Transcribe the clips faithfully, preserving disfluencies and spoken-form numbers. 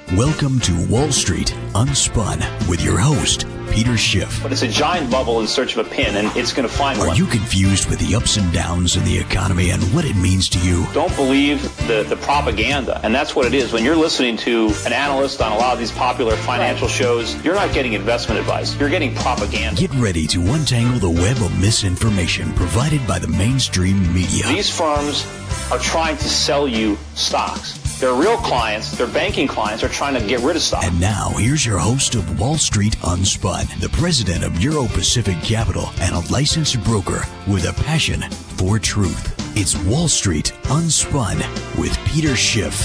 Welcome to Wall Street Unspun with your host, Peter Schiff. But it's a giant bubble in search of a pin, and it's going to find Are one. Are you confused with the ups and downs in the economy and what it means to you? Don't believe the, the propaganda, and that's what it is. When you're listening to an analyst on a lot of these popular financial shows, you're not getting investment advice. You're getting propaganda. Get ready to untangle the web of misinformation provided by the mainstream media. These firms are trying to sell you stocks. Their real clients, their banking clients, are trying to get rid of stock. And now, here's your host of Wall Street Unspun, the president of Euro Pacific Capital and a licensed broker with a passion for truth. It's Wall Street Unspun with Peter Schiff.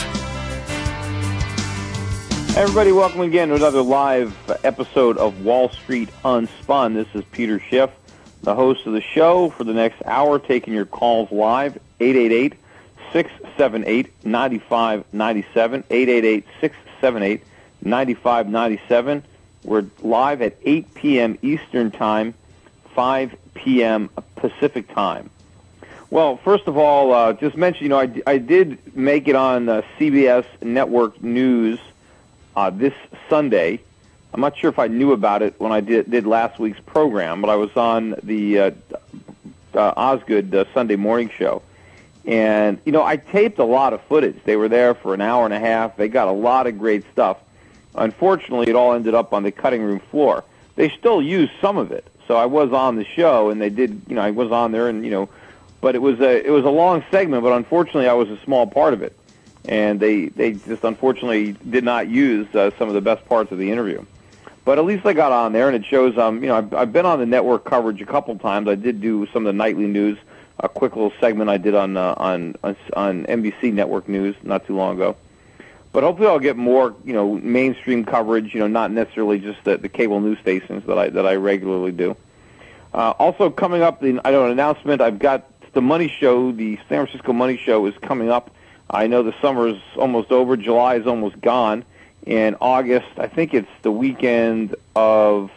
Hey everybody, welcome again to another live episode of Wall Street Unspun. This is Peter Schiff, the host of the show for the next hour, taking your calls live, eight eight eight, six seven eight, nine five nine seven, eight eight eight, six seven eight, nine five nine seven. We're live at eight p.m. Eastern Time, five p.m. Pacific Time. Well, first of all, uh, just mention, you know, I, I did make it on uh, C B S Network News uh, this Sunday. I'm not sure if I knew about it when I did, did last week's program, but I was on the uh, uh, Osgood uh, Sunday morning show. And, you know, I taped a lot of footage. They were there for an hour and a half. They got a lot of great stuff. Unfortunately, it all ended up on the cutting room floor. They still used some of it. So I was on the show, and they did, you know, I was on there, and, you know, but it was a it was a long segment, but unfortunately I was a small part of it. And they, they just unfortunately did not use uh, some of the best parts of the interview. But at least I got on there, and it shows, um, you know, I've, I've been on the network coverage a couple times. I did do some of the nightly news, a quick little segment I did on, uh, on on on N B C Network News not too long ago. But hopefully I'll get more, you know, mainstream coverage, you know, not necessarily just the, the cable news stations that I that I regularly do. Uh, also coming up, the, I know an announcement. I've got the Money Show, the San Francisco Money Show is coming up. I know the summer is almost over. July is almost gone. And August, I think it's the weekend of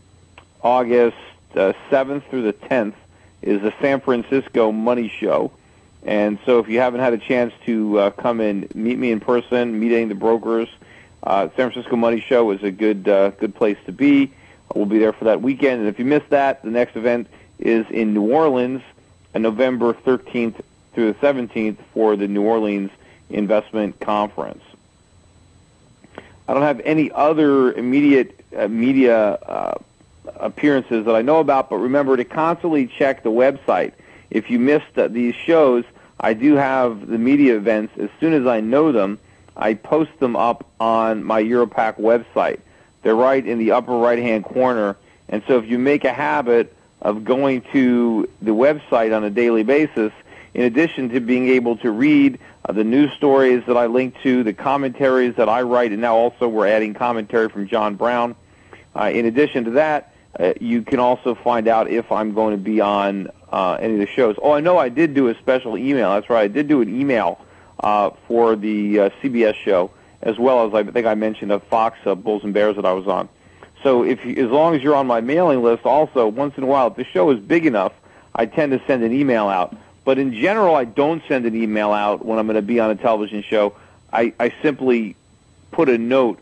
August uh, seventh through the tenth, is the San Francisco Money Show. And so if you haven't had a chance to uh, come and meet me in person, meet any of the brokers, uh, San Francisco Money Show is a good uh, good place to be. We'll be there for that weekend. And if you missed that, the next event is in New Orleans on November thirteenth through the seventeenth for the New Orleans Investment Conference. I don't have any other immediate uh, media uh appearances that I know about, but remember to constantly check the website. If you missed uh, these shows, I do have the media events. As soon as I know them, I post them up on my Europac website. They're right in the upper right-hand corner, and so if you make a habit of going to the website on a daily basis, in addition to being able to read uh, the news stories that I link to, the commentaries that I write, and now also we're adding commentary from John Brown. Uh, in addition to that, Uh, you can also find out if I'm going to be on uh, any of the shows. Oh, I know I did do a special email. That's right. I did do an email uh, for the uh, C B S show, as well as I think I mentioned a Fox uh, Bulls and Bears that I was on. So if you, as long as you're on my mailing list, also, once in a while, if the show is big enough, I tend to send an email out. But in general, I don't send an email out when I'm going to be on a television show. I, I simply put a note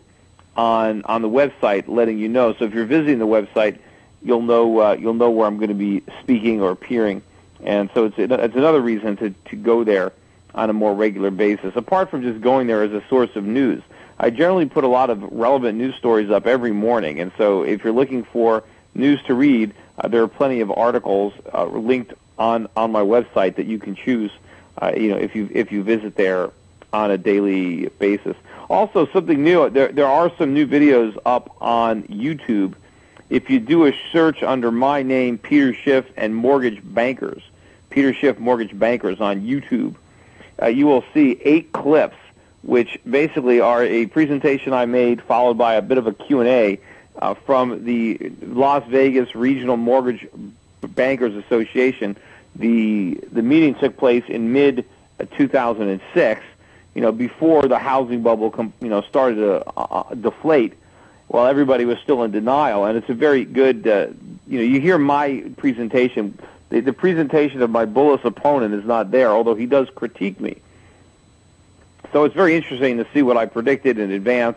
on on the website letting you know. So if you're visiting the website, you'll know uh, you'll know where I'm going to be speaking or appearing, and so it's it's another reason to to go there on a more regular basis. Apart from just going there as a source of news, I generally put a lot of relevant news stories up every morning, and so if you're looking for news to read, uh, there are plenty of articles uh, linked on on my website that you can choose. Uh, you know, if you if you visit there on a daily basis. Also, something new, there there are some new videos up on YouTube. If you do a search under my name, Peter Schiff, and Mortgage Bankers, Peter Schiff Mortgage Bankers on YouTube, uh, you will see eight clips, which basically are a presentation I made followed by a bit of a Q and A uh, from the Las Vegas Regional Mortgage Bankers Association. The the meeting took place in mid two thousand six. You know, before the housing bubble, com- you know, started to uh, deflate, while everybody was still in denial. And it's a very good, uh, you know, you hear my presentation. The, the presentation of my bullish opponent is not there, although he does critique me. So it's very interesting to see what I predicted in advance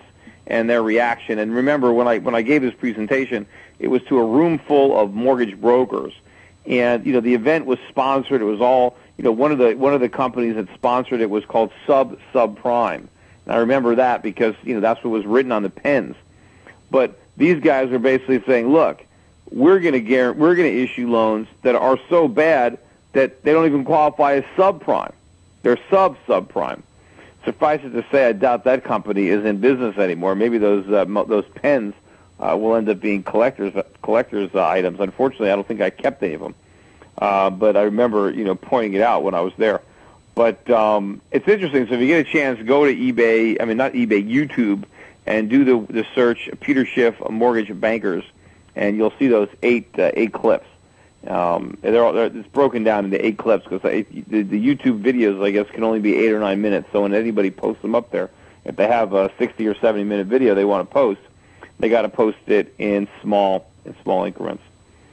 and their reaction. And remember, when I when I gave this presentation, it was to a room full of mortgage brokers, and you know the event was sponsored. It was all you know one of the one of the companies that sponsored it was called Sub Subprime. And I remember that because you know that's what was written on the pens. But these guys are basically saying, look, we're going to guarantee, we're going to issue loans that are so bad that they don't even qualify as subprime. They're sub subprime. Suffice it to say, I doubt that company is in business anymore. Maybe those uh, those pens uh, will end up being collectors collectors uh, items. Unfortunately, I don't think I kept any of them. Uh, but I remember, you know, pointing it out when I was there. But um, it's interesting. So if you get a chance, go to eBay. I mean, not eBay, YouTube, and do the the search Peter Schiff Mortgage Bankers, and you'll see those eight uh, eight clips. Um, they're, all, they're it's broken down into eight clips because the, the YouTube videos, I guess, can only be eight or nine minutes. So when anybody posts them up there, if they have a sixty or seventy minute video they want to post, they got to post it in small in small increments.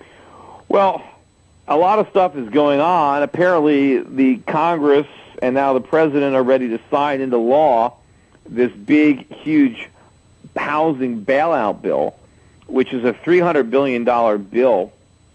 Well, a lot of stuff is going on. Apparently, the Congress and now the President are ready to sign into law this big, huge housing bailout bill, which is a three hundred billion dollars bill,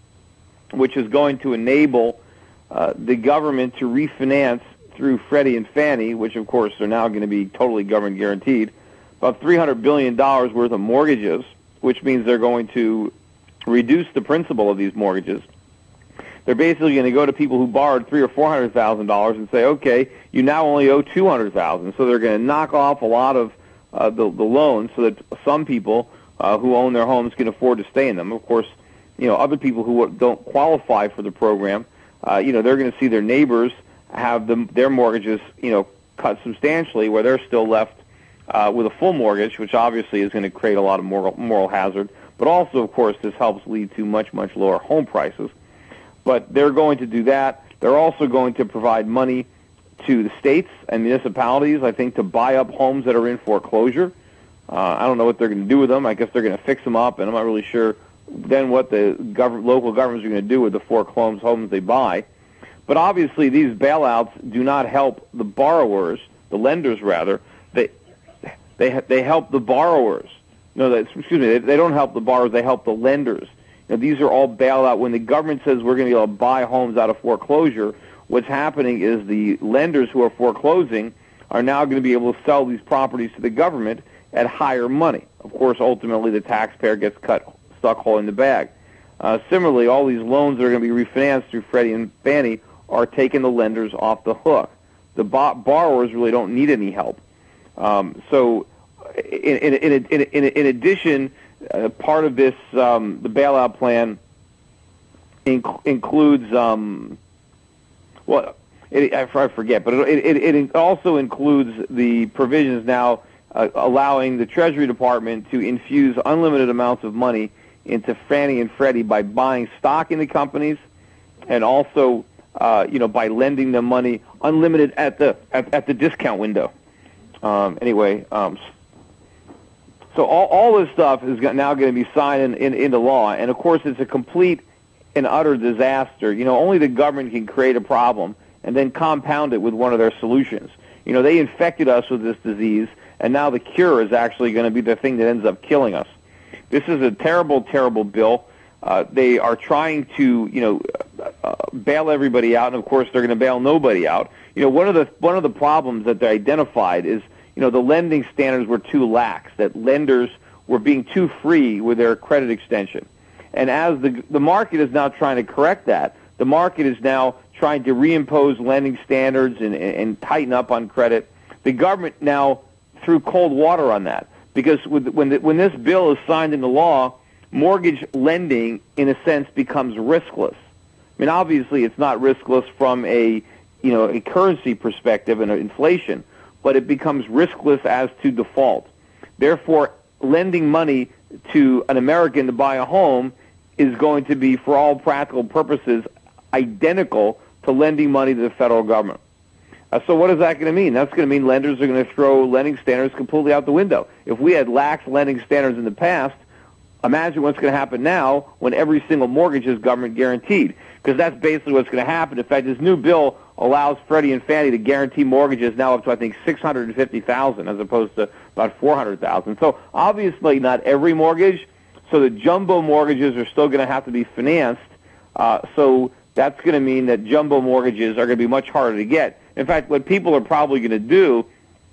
which is going to enable uh, the government to refinance through Freddie and Fannie, which, of course, are now going to be totally government guaranteed, about three hundred billion dollars worth of mortgages, which means they're going to reduce the principal of these mortgages. They're basically going to go to people who borrowed three or four hundred thousand dollars and say, okay, you now only owe two hundred thousand. So they're going to knock off a lot of uh, the the loans, so that some people uh, who own their homes can afford to stay in them. Of course, you know, other people who don't qualify for the program, uh, you know, they're going to see their neighbors have them, their mortgages, you know, cut substantially, where they're still left uh, with a full mortgage, which obviously is going to create a lot of moral moral hazard. But also, of course, this helps lead to much, much lower home prices. But they're going to do that. They're also going to provide money to the states and municipalities, I think, to buy up homes that are in foreclosure. Uh, I don't know what they're going to do with them. I guess they're going to fix them up, and I'm not really sure then what the gov- local governments are going to do with the foreclosed homes they buy. But obviously, these bailouts do not help the borrowers, the lenders rather. They they they help the borrowers. No, they, excuse me. They, they don't help the borrowers. They help the lenders. You know, these are all bailout. When the government says we're going to be able to buy homes out of foreclosure, what's happening is the lenders who are foreclosing are now going to be able to sell these properties to the government at higher money. Of course, ultimately, the taxpayer gets cut stuck hole in the bag. Uh, similarly, all these loans that are going to be refinanced through Freddie and Fannie are taking the lenders off the hook. The bo- borrowers really don't need any help. Um, so, in, in, in, in, in, in addition, uh, part of this, um, the bailout plan inc- includes, um, well, it, I, I forget, but it, it, it also includes the provisions now uh, allowing the Treasury Department to infuse unlimited amounts of money into Fannie and Freddie by buying stock in the companies, and also, uh, you know, by lending them money unlimited at the at, at the discount window. Um, anyway, um, so all all this stuff is now going to be signed in, in, into law, and of course, it's a complete and utter disaster. You know, only the government can create a problem and then compound it with one of their solutions. You know, they infected us with this disease, and now the cure is actually going to be the thing that ends up killing us. This is a terrible, terrible bill. Uh, they are trying to, you know, uh, bail everybody out, and of course they're going to bail nobody out. You know, one of the one of the problems that they identified is, you know, the lending standards were too lax. That lenders were being too free with their credit extension, and as the the market is now trying to correct that, the market is now trying to reimpose lending standards and, and, and tighten up on credit. The government now threw cold water on that. Because with, when the, when this bill is signed into law, mortgage lending, in a sense, becomes riskless. I mean, obviously, it's not riskless from a you know a currency perspective and inflation, but it becomes riskless as to default. Therefore, lending money to an American to buy a home is going to be, for all practical purposes, identical to lending money to the federal government. Uh, so what is that going to mean? That's going to mean lenders are going to throw lending standards completely out the window. If we had lax lending standards in the past, imagine what's going to happen now when every single mortgage is government guaranteed, because that's basically what's going to happen. In fact, this new bill allows Freddie and Fannie to guarantee mortgages now up to, I think, six hundred fifty thousand dollars as opposed to about four hundred thousand dollars. So obviously not every mortgage. So the jumbo mortgages are still going to have to be financed. Uh, so that's going to mean that jumbo mortgages are going to be much harder to get. In fact, what people are probably going to do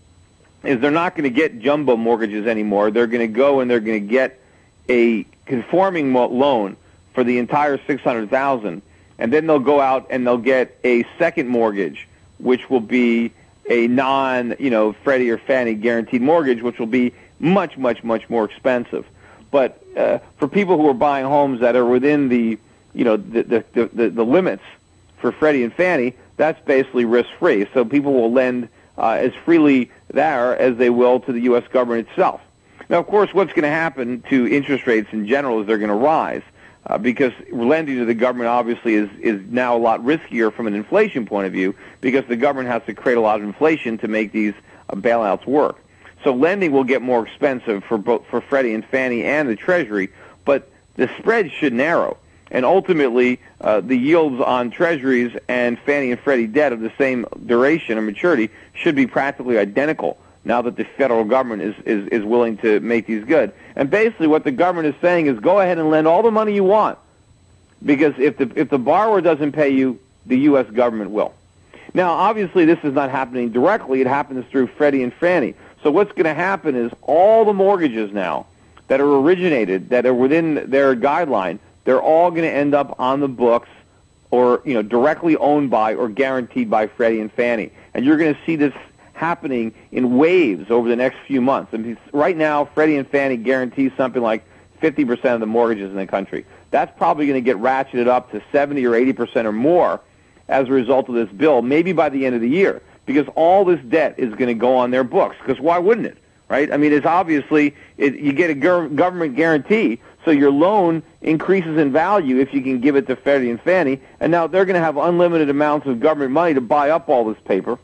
is they're not going to get jumbo mortgages anymore. They're going to go and they're going to get a conforming mo- loan for the entire six hundred thousand dollars, and then they'll go out and they'll get a second mortgage, which will be a non, you know, Freddie or Fannie guaranteed mortgage, which will be much, much, much more expensive. But uh, for people who are buying homes that are within the, you know, the the, the, the limits for Freddie and Fannie, that's basically risk-free. So people will lend uh, as freely there as they will to the U S government itself. Now, of course, what's going to happen to interest rates in general is they're going to rise uh, because lending to the government obviously is, is now a lot riskier from an inflation point of view because the government has to create a lot of inflation to make these uh, bailouts work. So lending will get more expensive for both for Freddie and Fannie and the Treasury, but the spread should narrow. And ultimately, uh, the yields on Treasuries and Fannie and Freddie debt of the same duration or maturity should be practically identical now that the federal government is, is, is willing to make these good. And basically what the government is saying is go ahead and lend all the money you want because if the, if the borrower doesn't pay you, the U S government will. Now, obviously, this is not happening directly. It happens through Freddie and Fannie. So what's going to happen is all the mortgages now that are originated, that are within their guideline, they're all going to end up on the books or, you know, directly owned by or guaranteed by Freddie and Fannie. And you're going to see this happening in waves over the next few months. And right now, Freddie and Fannie guarantee something like fifty percent of the mortgages in the country. That's probably going to get ratcheted up to seventy or eighty percent or more as a result of this bill, maybe by the end of the year, because all this debt is going to go on their books. Because why wouldn't it, right? I mean, it's obviously, it, you get a government guarantee, so your loan increases in value if you can give it to Freddie and Fannie, and now they're going to have unlimited amounts of government money to buy up all this paper.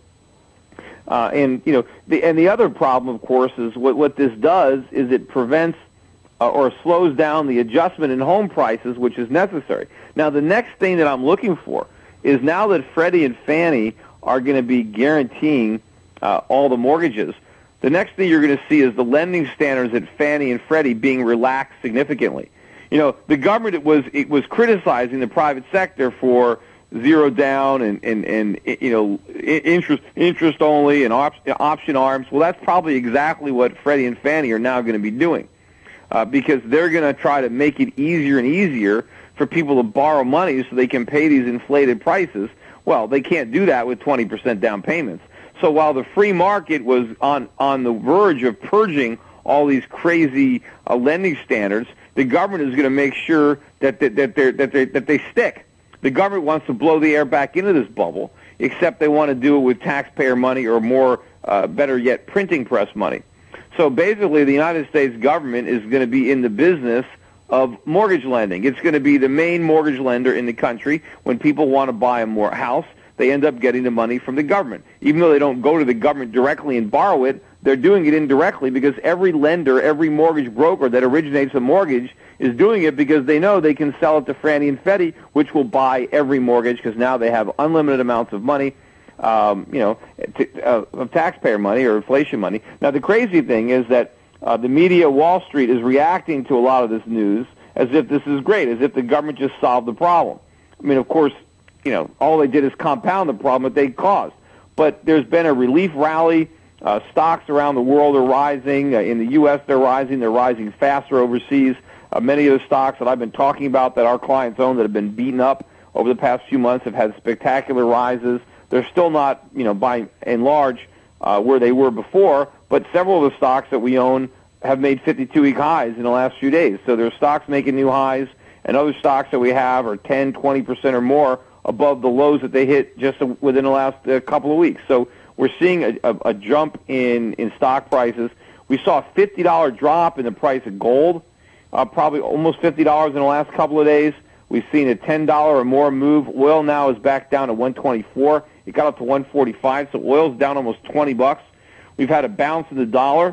Uh, and, you know, the, and the other problem, of course, is what, what this does is it prevents uh, or slows down the adjustment in home prices, which is necessary. Now, the next thing that I'm looking for is now that Freddie and Fannie are going to be guaranteeing uh, all the mortgages, the next thing you're going to see is the lending standards at Fannie and Freddie being relaxed significantly. You know, the government was it was criticizing the private sector for zero down and, and, and you know, interest interest only and op, option arms. Well, that's probably exactly what Freddie and Fannie are now going to be doing uh, because they're going to try to make it easier and easier for people to borrow money so they can pay these inflated prices. Well, they can't do that with twenty percent down payments. So while the free market was on, on the verge of purging all these crazy uh, lending standards, the government is going to make sure that, that, that, they're, that, they that they stick. The government wants to blow the air back into this bubble, except they want to do it with taxpayer money or more, uh, better yet, printing press money. So basically, the United States government is going to be in the business of mortgage lending. It's going to be the main mortgage lender in the country. When people want to buy a more house, they end up getting the money from the government. Even though they don't go to the government directly and borrow it, they're doing it indirectly because every lender, every mortgage broker that originates a mortgage is doing it because they know they can sell it to Fannie and Freddie, which will buy every mortgage because now they have unlimited amounts of money, um, you know, to, uh, of taxpayer money or inflation money. Now, the crazy thing is that uh, the media, Wall Street, is reacting to a lot of this news as if this is great, as if the government just solved the problem. I mean, of course, you know, all they did is compound the problem that they caused. But there's been a relief rally. Uh, stocks around the world are rising. Uh, in the U S, they're rising. They're rising faster overseas. Uh, many of the stocks that I've been talking about that our clients own that have been beaten up over the past few months have had spectacular rises. They're still not, you know, by and large uh, where they were before, but several of the stocks that we own have made fifty-two-week highs in the last few days. So there's stocks making new highs, and other stocks that we have are ten, twenty percent or more above the lows that they hit just within the last uh, couple of weeks. So we're seeing a, a, a jump in, in stock prices. We saw a fifty dollars drop in the price of gold, uh, probably almost fifty dollars in the last couple of days. We've seen a ten dollars or more move. Oil now is back down to one twenty-four. It got up to one forty-five, so oil's down almost twenty bucks. We've had a bounce in the dollar.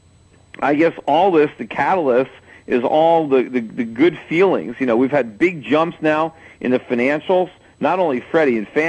I guess all this, the catalyst, is all the, the, the good feelings. You know, we've had big jumps now in the financials, not only Freddie and Fannie,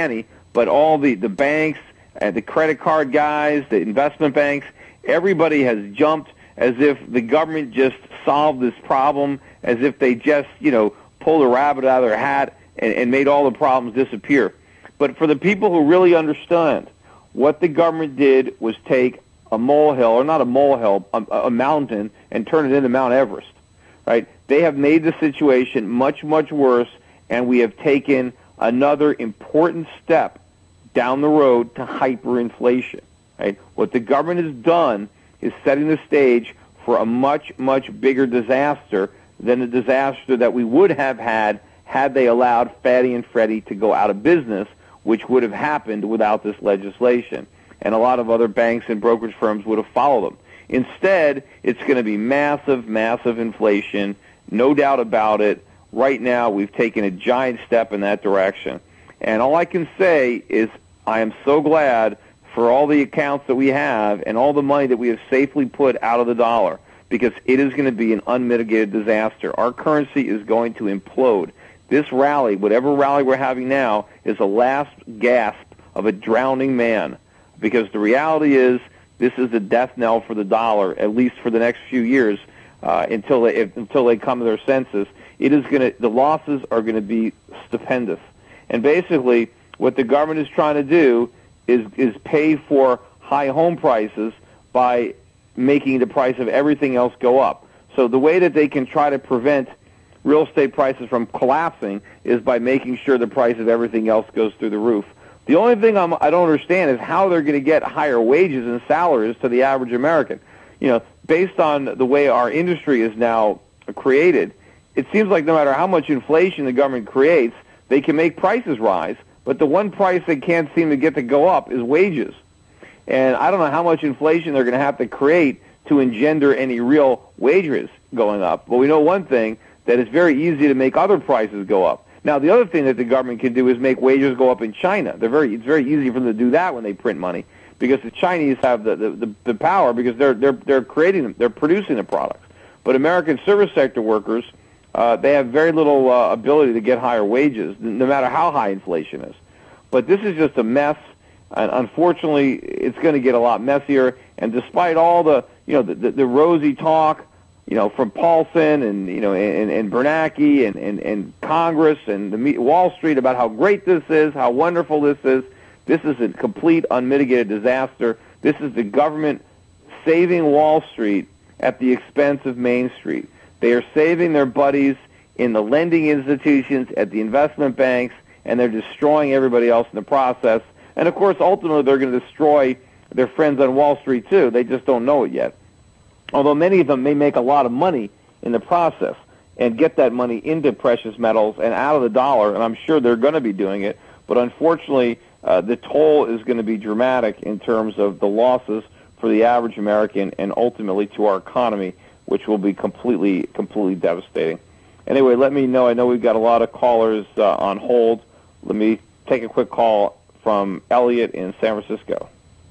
but all the, the banks, uh, the credit card guys, the investment banks, everybody has jumped as if the government just solved this problem, as if they just, you know, pulled a rabbit out of their hat and, and made all the problems disappear. But for the people who really understand, what the government did was take a molehill, or not a molehill, a, a mountain, and turn it into Mount Everest, right? They have made the situation much, much worse, and we have taken another important step down the road to hyperinflation, right? What the government has done is setting the stage for a much, much bigger disaster than the disaster that we would have had had they allowed Fannie and Freddie to go out of business, which would have happened without this legislation. And a lot of other banks and brokerage firms would have followed them. Instead, it's going to be massive, massive inflation, no doubt about it. Right now, we've taken a giant step in that direction. And all I can say is I am so glad for all the accounts that we have and all the money that we have safely put out of the dollar, because it is going to be an unmitigated disaster. Our currency is going to implode. This rally, whatever rally we're having now, is a last gasp of a drowning man, because the reality is this is the death knell for the dollar, at least for the next few years, uh, until they if, until they come to their senses. It is going to the losses are going to be stupendous, and basically what the government is trying to do is is pay for high home prices by making the price of everything else go up. So the way that they can try to prevent real estate prices from collapsing is by making sure the price of everything else goes through the roof. The only thing I'm, I don't understand is how they're going to get higher wages and salaries to the average American. You know, based on the way our industry is now created, it seems like no matter how much inflation the government creates, they can make prices rise, but the one price they can't seem to get to go up is wages. And I don't know how much inflation they're going to have to create to engender any real wages going up. But we know one thing, that it's very easy to make other prices go up. Now, the other thing that the government can do is make wages go up in China. They're very, it's very easy for them to do that when they print money, because the Chinese have the, the, the, the power, because they're, they're, they're creating them, they're producing the products. But American service sector workers, uh, they have very little uh, ability to get higher wages, no matter how high inflation is. But this is just a mess, and unfortunately, it's going to get a lot messier. And despite all the, you know, the, the, the rosy talk, you know, from Paulson and, you know, and, and Bernanke and, and, and Congress and the Wall Street about how great this is, how wonderful this is, this is a complete unmitigated disaster. This is the government saving Wall Street at the expense of Main Street. They are saving their buddies in the lending institutions, at the investment banks, and they're destroying everybody else in the process. And, of course, ultimately they're going to destroy their friends on Wall Street, too. They just don't know it yet. Although many of them may make a lot of money in the process and get that money into precious metals and out of the dollar, and I'm sure they're going to be doing it. But unfortunately, uh, the toll is going to be dramatic in terms of the losses for the average American and ultimately to our economy, which will be completely, completely devastating. Anyway, let me know. I know we've got a lot of callers uh, on hold. Let me take a quick call from Elliot in San Francisco.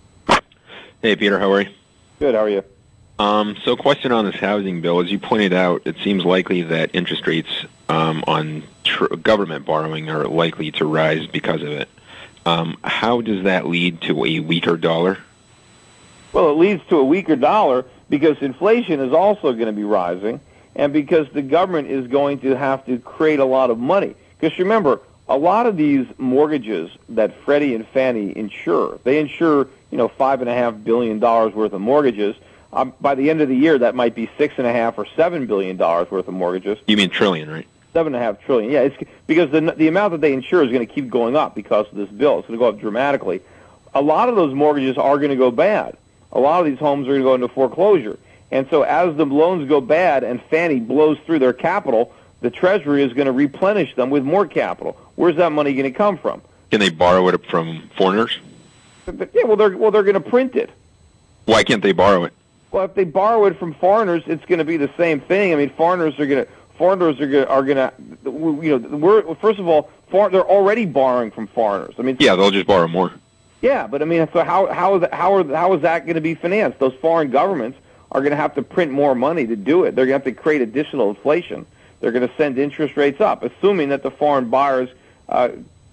Hey, Peter. How are you? Good. How are you? Um, so question on this housing bill. As you pointed out, it seems likely that interest rates um, on tr- government borrowing are likely to rise because of it. Um, how does that lead to a weaker dollar? Well, it leads to a weaker dollar because inflation is also going to be rising, and because the government is going to have to create a lot of money. Because remember, a lot of these mortgages that Freddie and Fannie insure, they insure, you know, five and a half billion dollars worth of mortgages. Um, by the end of the year, that might be six and a half or seven billion dollars worth of mortgages. You mean trillion, right? Seven and a half trillion. Yeah, it's because the the amount that they insure is going to keep going up because of this bill. It's going to go up dramatically. A lot of those mortgages are going to go bad. A lot of these homes are going to go into foreclosure. And so as the loans go bad and Fannie blows through their capital, the Treasury is going to replenish them with more capital. Where's that money going to come from? Can they borrow it from foreigners? Yeah, well, they're well, they're going to print it. Why can't they borrow it? Well, if they borrow it from foreigners, it's going to be the same thing. I mean, foreigners are going to foreigners are going are going to you know we're first of all, for, they're already borrowing from foreigners. I mean, yeah, they'll just borrow more. Yeah, but I mean, so how how is how are how is that going to be financed? Those foreign governments are going to have to print more money to do it. They're going to have to create additional inflation. They're going to send interest rates up, assuming that the foreign buyers uh,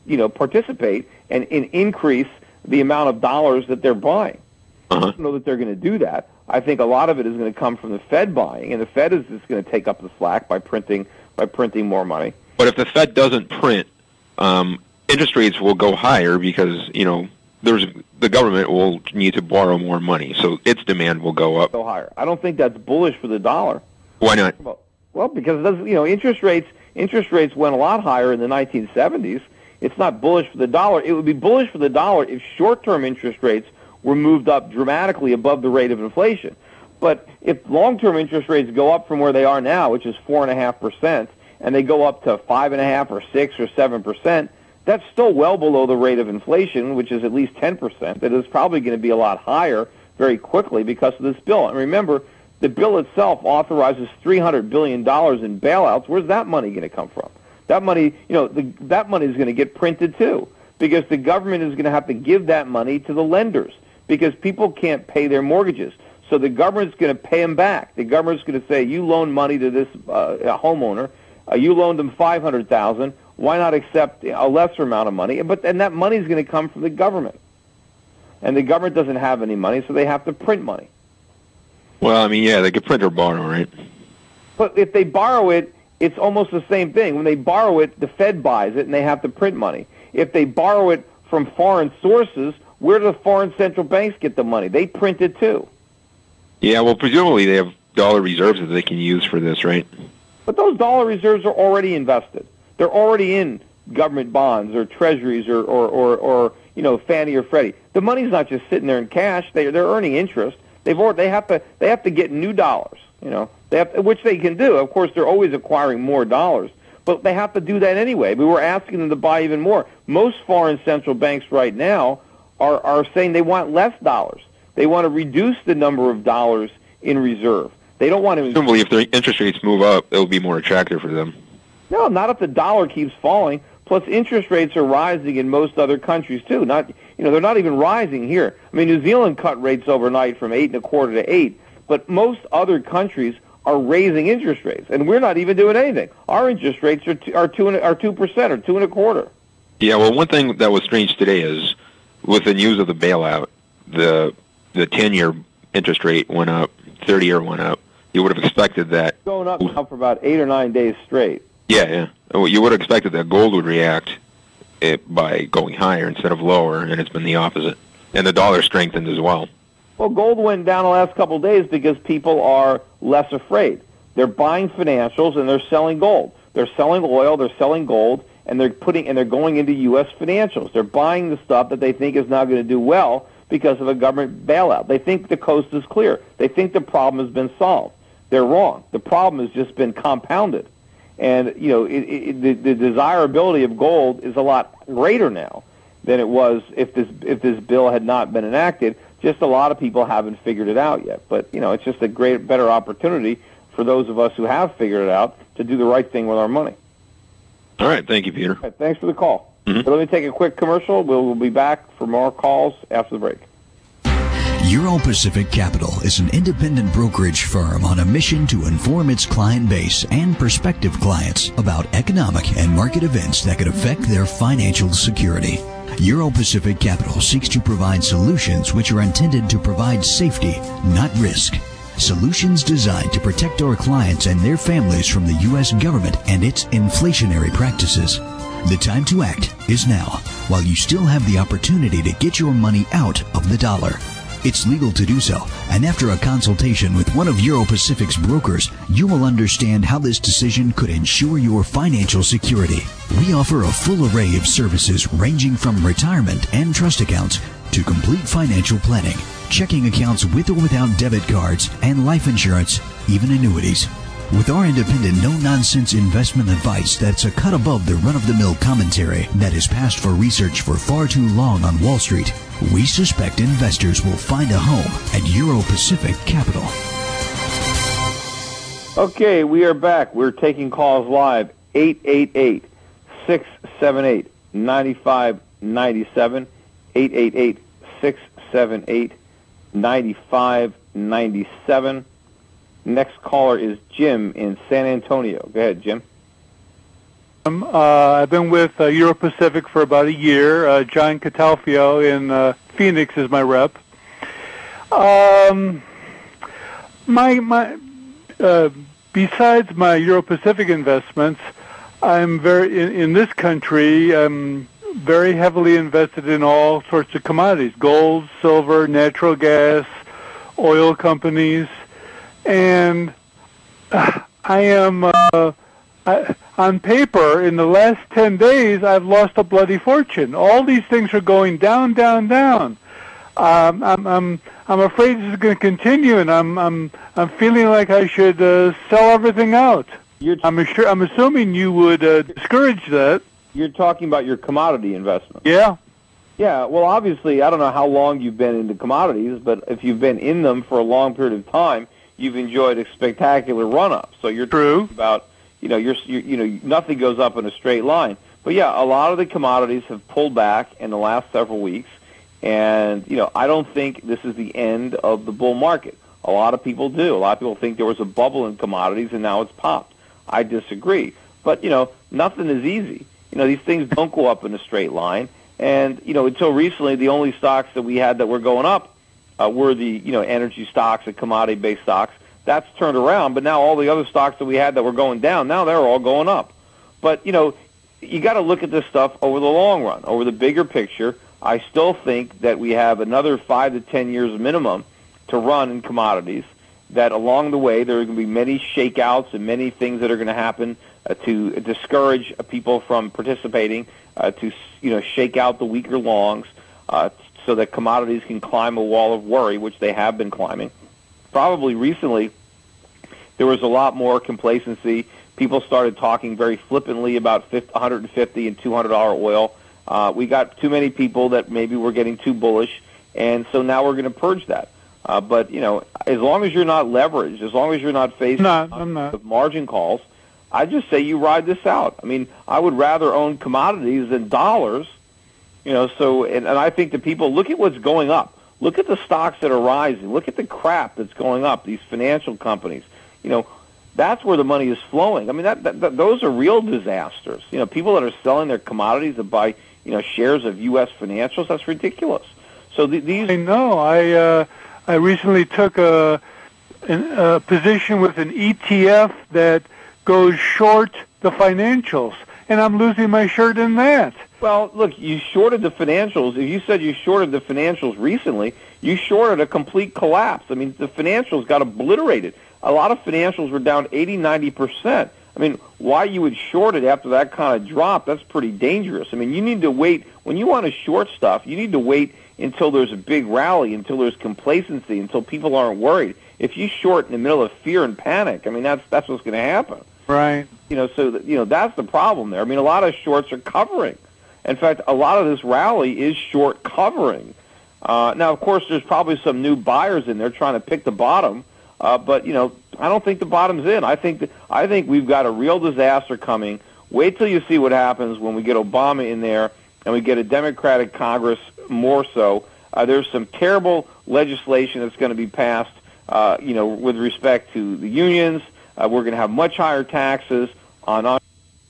you know, participate and, and increase the amount of dollars that they're buying. Uh-huh. I don't know that they're going to do that. I think a lot of it is going to come from the Fed buying, and the Fed is just going to take up the slack by printing by printing more money. But if the Fed doesn't print, um, interest rates will go higher because, you know, there's the government will need to borrow more money, so its demand will go up. Go higher. I don't think that's bullish for the dollar. Why not? Well, because it doesn't, you know, interest rates interest rates went a lot higher in the nineteen seventies. It's not bullish for the dollar. It would be bullish for the dollar if short-term interest rates were moved up dramatically above the rate of inflation. But if long-term interest rates go up from where they are now, which is four and a half percent, and they go up to five and a half or six or seven percent, that's still well below the rate of inflation, which is at least ten percent. That is probably going to be a lot higher very quickly because of this bill. And remember, the bill itself authorizes three hundred billion dollars in bailouts. Where's that money going to come from? That money, you know, the, that money is going to get printed too, because the government is going to have to give that money to the lenders, because people can't pay their mortgages. So the government's going to pay them back. The government's going to say, you loan money to this uh, homeowner, uh, you loaned them five hundred thousand dollars, why not accept a lesser amount of money? But and that money is going to come from the government. And the government doesn't have any money, so they have to print money. Well, I mean, yeah, they could print or borrow, right? But if they borrow it, it's almost the same thing. When they borrow it, the Fed buys it, and they have to print money. If they borrow it from foreign sources, where do the foreign central banks get the money? They print it too. Yeah, well, presumably they have dollar reserves that they can use for this, right? But those dollar reserves are already invested. They're already in government bonds or treasuries or, or, or, or you know, Fannie or Freddie. The money's not just sitting there in cash. They, they're earning interest. They've already, they have to they have to get new dollars, you know, they have, which they can do. Of course, they're always acquiring more dollars, but they have to do that anyway. We were asking them to buy even more. Most foreign central banks right now are, are saying they want less dollars. They want to reduce the number of dollars in reserve. They don't want to... Presumably, if their interest rates move up, it will be more attractive for them. No, not if the dollar keeps falling. Plus, interest rates are rising in most other countries, too. Not, you know, they're not even rising here. I mean, New Zealand cut rates overnight from eight and a quarter to eight, but most other countries are raising interest rates, and we're not even doing anything. Our interest rates are two, are two and, are two percent or two and a quarter. Yeah, well, one thing that was strange today is with the news of the bailout, the the ten-year interest rate went up, thirty-year went up. You would have expected that. Going up now for about eight or nine days straight. Yeah, yeah. Well, you would have expected that gold would react it by going higher instead of lower, and it's been the opposite. And the dollar strengthened as well. Well, gold went down the last couple of days because people are less afraid. They're buying financials and they're selling gold. They're selling oil, they're selling gold, and they're putting and they're going into U S financials. They're buying the stuff that they think is now going to do well because of a government bailout. They think the coast is clear. They think the problem has been solved. They're wrong. The problem has just been compounded. And, you know, it, it, the, the desirability of gold is a lot greater now than it was if this if this bill had not been enacted. Just a lot of people haven't figured it out yet. But, you know, it's just a great, better opportunity for those of us who have figured it out to do the right thing with our money. All right. Thank you, Peter. All right, thanks for the call. Mm-hmm. So let me take a quick commercial. We'll, we'll be back for more calls after the break. Euro Pacific Capital is an independent brokerage firm on a mission to inform its client base and prospective clients about economic and market events that could affect their financial security. Euro Pacific Capital seeks to provide solutions which are intended to provide safety, not risk. Solutions designed to protect our clients and their families from the U S government and its inflationary practices. The time to act is now, while you still have the opportunity to get your money out of the dollar. It's legal to do so, and after a consultation with one of Euro Pacific's brokers, you will understand how this decision could ensure your financial security. We offer a full array of services ranging from retirement and trust accounts to complete financial planning, checking accounts with or without debit cards, and life insurance, even annuities. With our independent, no-nonsense investment advice that's a cut above the run-of-the-mill commentary that has passed for research for far too long on Wall Street, we suspect investors will find a home at Euro Pacific Capital. Okay, we are back. We're taking calls live, eight eight eight, six seven eight, nine five nine seven, eight eight eight, six seven eight, nine five nine seven. Next caller is Jim in San Antonio. Go ahead, Jim. Um, uh, I've been with uh, Euro Pacific for about a year. Uh, John Catalfio in uh, Phoenix is my rep. Um, my my uh, besides my Euro Pacific investments, I'm very in, in this country. I'm very heavily invested in all sorts of commodities: gold, silver, natural gas, oil companies, and uh, I am. Uh, I, on paper, in the last ten days, I've lost a bloody fortune. All these things are going down, down, down. Um, I'm, I'm, I'm afraid this is going to continue, and I'm, I'm, I'm feeling like I should uh, sell everything out. You're I'm, assur- I'm assuming you would uh, discourage that. You're talking about your commodity investment. Yeah. Yeah, well, obviously, I don't know how long you've been into commodities, but if you've been in them for a long period of time, you've enjoyed a spectacular run-up. So you're True. talking about, you know, you're, you're, you know, nothing goes up in a straight line. But yeah, a lot of the commodities have pulled back in the last several weeks, and you know, I don't think this is the end of the bull market. A lot of people do. A lot of people think there was a bubble in commodities and now it's popped. I disagree. But you know, nothing is easy. You know, these things don't go up in a straight line. And you know, until recently, the only stocks that we had that were going up uh, were the you know energy stocks and commodity-based stocks. That's turned around, but now all the other stocks that we had that were going down, now they're all going up. But, you know, you got to look at this stuff over the long run, over the bigger picture. I still think that we have another five to ten years minimum to run in commodities, that along the way there are going to be many shakeouts and many things that are going to happen uh, to discourage people from participating, uh, to, you know, shake out the weaker longs uh, so that commodities can climb a wall of worry, which they have been climbing. Probably recently, there was a lot more complacency. People started talking very flippantly about one hundred fifty and two hundred dollars oil. Uh, we got too many people that maybe were getting too bullish, and so now we're going to purge that. Uh, but, you know, as long as you're not leveraged, as long as you're not facing no, I'm not. with margin calls, I just say you ride this out. I mean, I would rather own commodities than dollars. You know, so, and, and I think the people, look at what's going up. Look at the stocks that are rising. Look at the crap that's going up, these financial companies. You know, that's where the money is flowing. I mean, that, that, that those are real disasters. You know, people that are selling their commodities to buy, you know, shares of U S financials, that's ridiculous. So the, these... I know. I, uh, I recently took a, an, a position with an E T F that goes short the financials, and I'm losing my shirt in that. Well, look, you shorted the financials. If you said you shorted the financials recently, you shorted a complete collapse. I mean, the financials got obliterated. A lot of financials were down eighty, ninety percent. I mean, why you would short it after that kind of drop, that's pretty dangerous. I mean, you need to wait. When you want to short stuff, you need to wait until there's a big rally, until there's complacency, until people aren't worried. If you short in the middle of fear and panic, I mean, that's that's what's going to happen. Right. You know, so, that, you know, that's the problem there. I mean, a lot of shorts are covering. In fact, a lot of this rally is short covering. Uh, now, of course, there's probably some new buyers in there trying to pick the bottom, uh, but you know, I don't think the bottom's in. I think that, I think we've got a real disaster coming. Wait till you see what happens when we get Obama in there and we get a Democratic Congress more so. Uh, there's some terrible legislation that's going to be passed, uh, you know, with respect to the unions. Uh, we're going to have much higher taxes on.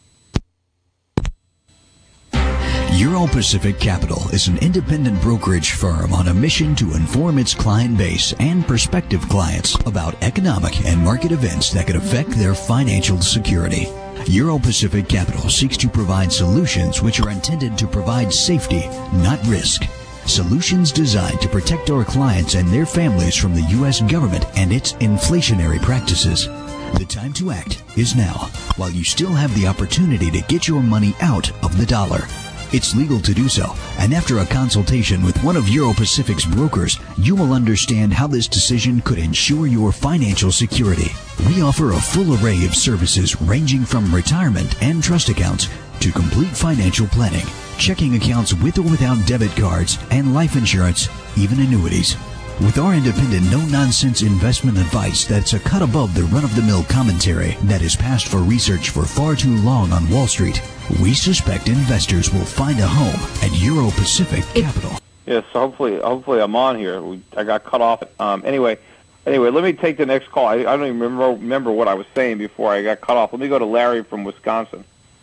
Euro Pacific Capital is an independent brokerage firm on a mission to inform its client base and prospective clients about economic and market events that could affect their financial security. Euro Pacific Capital seeks to provide solutions which are intended to provide safety, not risk. Solutions designed to protect our clients and their families from the U S government and its inflationary practices. The time to act is now, while you still have the opportunity to get your money out of the dollar. It's legal to do so, and after a consultation with one of Euro Pacific's brokers, you will understand how this decision could ensure your financial security. We offer a full array of services ranging from retirement and trust accounts to complete financial planning, checking accounts with or without debit cards, and life insurance, even annuities. With our independent, no-nonsense investment advice that's a cut above the run-of-the-mill commentary that has passed for research for far too long on Wall Street, we suspect investors will find a home at Euro Pacific Capital. Yes, hopefully, hopefully I'm on here. We, I got cut off. Um, anyway, anyway, let me take the next call. I, I don't even remember, remember what I was saying before I got cut off. Let me go to Larry from Wisconsin.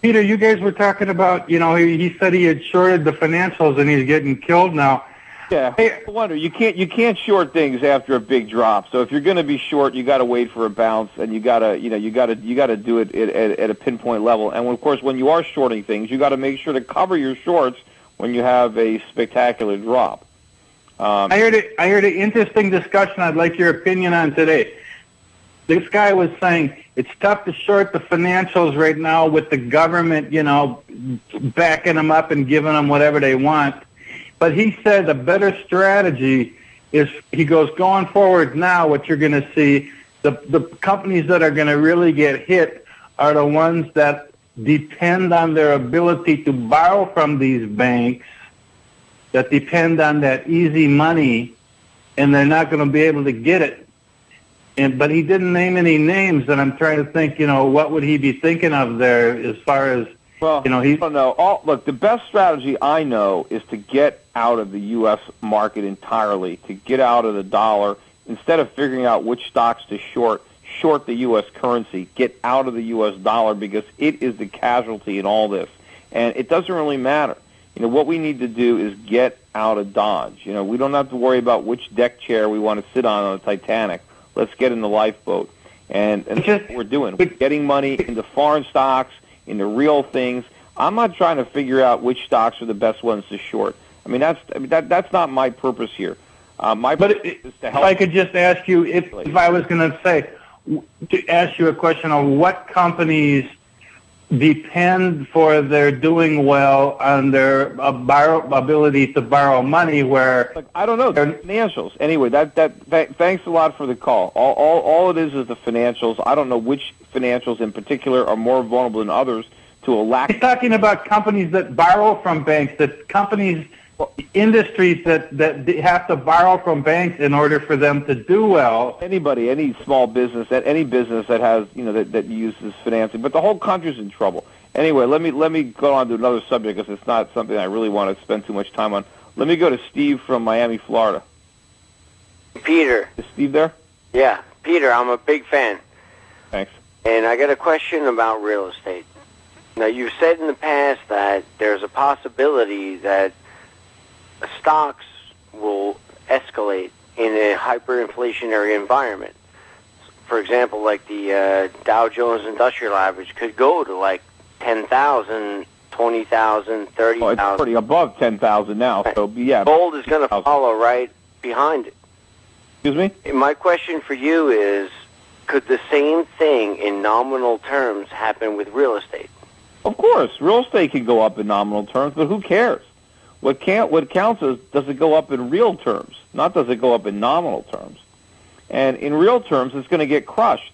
Peter, you guys were talking about, you know, he, he said he had shorted the financials and he's getting killed now. Yeah, Hey, I wonder. You can't you can't short things after a big drop. So if you're going to be short, you got to wait for a bounce, and you got to you know you got to you got to do it at, at, at a pinpoint level. And of course, when you are shorting things, you got to make sure to cover your shorts when you have a spectacular drop. Um, I heard it. I heard an interesting discussion I'd like your opinion on today. This guy was saying it's tough to short the financials right now with the government, you know, backing them up and giving them whatever they want. But he said the better strategy is, he goes, going forward now, what you're going to see, the, the companies that are going to really get hit are the ones that depend on their ability to borrow from these banks, that depend on that easy money, and they're not going to be able to get it. And but he didn't name any names, and I'm trying to think, you know, what would he be thinking of there as far as, well, you know, he. I don't know. All, look, the best strategy I know is to get out of the U S market entirely, to get out of the dollar. Instead of figuring out which stocks to short, short the U S currency, get out of the U S dollar, because it is the casualty in all this. And it doesn't really matter. You know, what we need to do is get out of Dodge. You know, we don't have to worry about which deck chair we want to sit on on the Titanic. Let's get in the lifeboat. And, and that's what we're doing. We're getting money into foreign stocks, into real things. I'm not trying to figure out which stocks are the best ones to short. I mean, that's I mean, that that's not my purpose here. Uh, my But purpose it, is to if help. I could just ask you, if, if I was going to say, to ask you a question on what companies depend for their doing well on their uh, borrow, ability to borrow money, where Look, I don't know, the financials. Anyway, that, that that thanks a lot for the call. All, all all it is is the financials. I don't know which financials in particular are more vulnerable than others to a lack. he's talking about companies that borrow from banks, that companies, industries that, that have to borrow from banks in order for them to do well. Anybody, any small business, any business that has, you know, that, that uses financing, but the whole country's in trouble. Anyway, let me let me go on to another subject, because it's not something I really want to spend too much time on. Let me go to Steve from Miami, Florida. Peter. Is Steve there? Yeah, Peter, I'm a big fan. Thanks. And I got a question about real estate. Now, you've said in the past that there's a possibility that stocks will escalate in a hyperinflationary environment. For example, like the uh, Dow Jones Industrial Average could go to like ten thousand, twenty thousand, thirty thousand. Oh, it's pretty above ten thousand now, so yeah. Gold is going to follow right behind it. Excuse me? My question for you is, could the same thing in nominal terms happen with real estate? Of course, real estate can go up in nominal terms, but who cares? What can't, what counts is, does it go up in real terms, not does it go up in nominal terms. And in real terms, it's going to get crushed.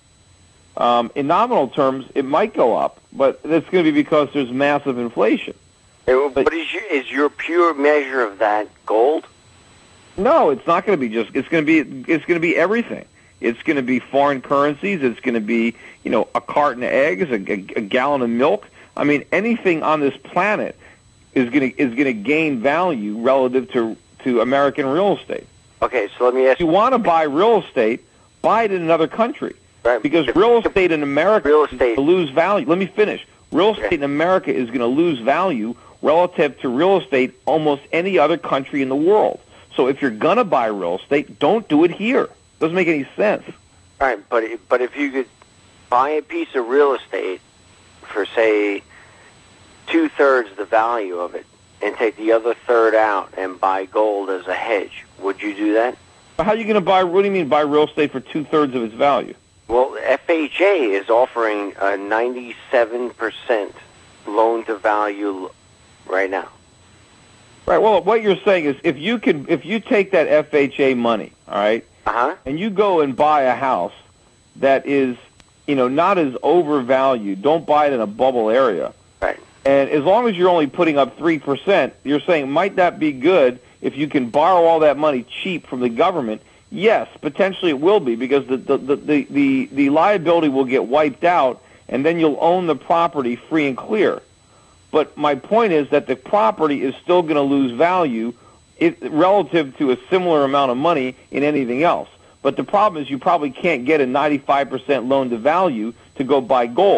Um, in nominal terms, it might go up, but it's going to be because there's massive inflation. But, but is, your, is your pure measure of that gold? No, it's not going to be just. It's going to be. It's going to be everything. It's going to be foreign currencies. It's going to be, you know, a carton of eggs, a, a, a gallon of milk. I mean, anything on this planet is going to is going to gain value relative to to American real estate. Okay, so let me ask if you. want to buy real estate, buy it in another country. Right. Because real estate in America real estate. estate. is going to lose value. Let me finish. Real estate okay. in America is going to lose value relative to real estate almost any other country in the world. So if you're going to buy real estate, don't do it here. Doesn't make any sense. All right, but but if you could buy a piece of real estate for, say, two-thirds the value of it and take the other third out and buy gold as a hedge, would you do that? How are you going to buy, what do you mean buy real estate for two-thirds of its value? Well, F H A is offering a ninety-seven percent loan-to-value right now. Right. Well, what you're saying is if you can, if you take that F H A money, all right, uh-huh. and you go and buy a house that is, you know, not as overvalued, don't buy it in a bubble area. Right. And as long as you're only putting up three percent, you're saying, might that be good if you can borrow all that money cheap from the government? Yes, potentially it will be, because the the, the, the, the, the liability will get wiped out, and then you'll own the property free and clear. But my point is that the property is still going to lose value it, relative to a similar amount of money in anything else. But the problem is you probably can't get a ninety-five percent loan to value to go buy gold.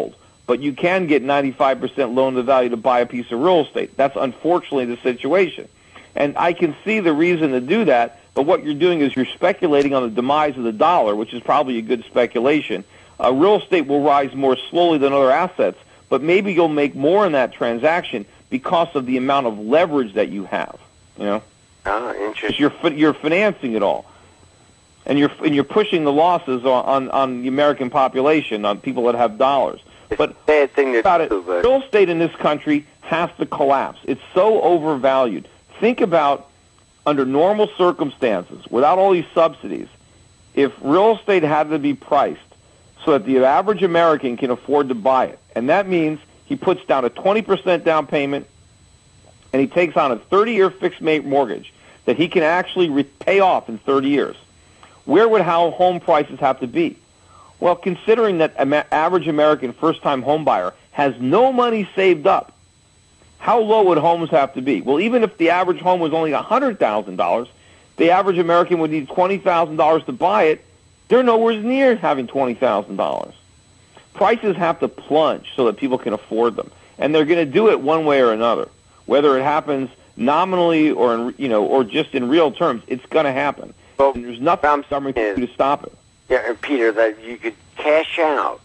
but you can get ninety-five percent loan to value to buy a piece of real estate. That's unfortunately the situation. And I can see the reason to do that, but what you're doing is you're speculating on the demise of the dollar, which is probably a good speculation. Uh, real estate will rise more slowly than other assets, but maybe you'll make more in that transaction because of the amount of leverage that you have. You know, ah, interesting. You're you're financing it all, and you're and you're pushing the losses on on, on the American population, on people that have dollars. It's but a bad thing to about do, it, but real estate in this country has to collapse. It's so overvalued. Think about under normal circumstances, without all these subsidies, if real estate had to be priced so that the average American can afford to buy it, and that means he puts down a twenty percent down payment and he takes on a thirty-year fixed-rate mortgage that he can actually re- pay off in thirty years, where would how home prices have to be? Well, considering that an average American first-time home buyer has no money saved up, how low would homes have to be? Well, even if the average home was only one hundred thousand dollars, the average American would need twenty thousand dollars to buy it. They're nowhere near having twenty thousand dollars. Prices have to plunge so that people can afford them, and they're going to do it one way or another. Whether it happens nominally or in, you know, or just in real terms, it's going to happen. Well, and there's nothing the government can do to stop it. Yeah, and Peter, that you could cash out,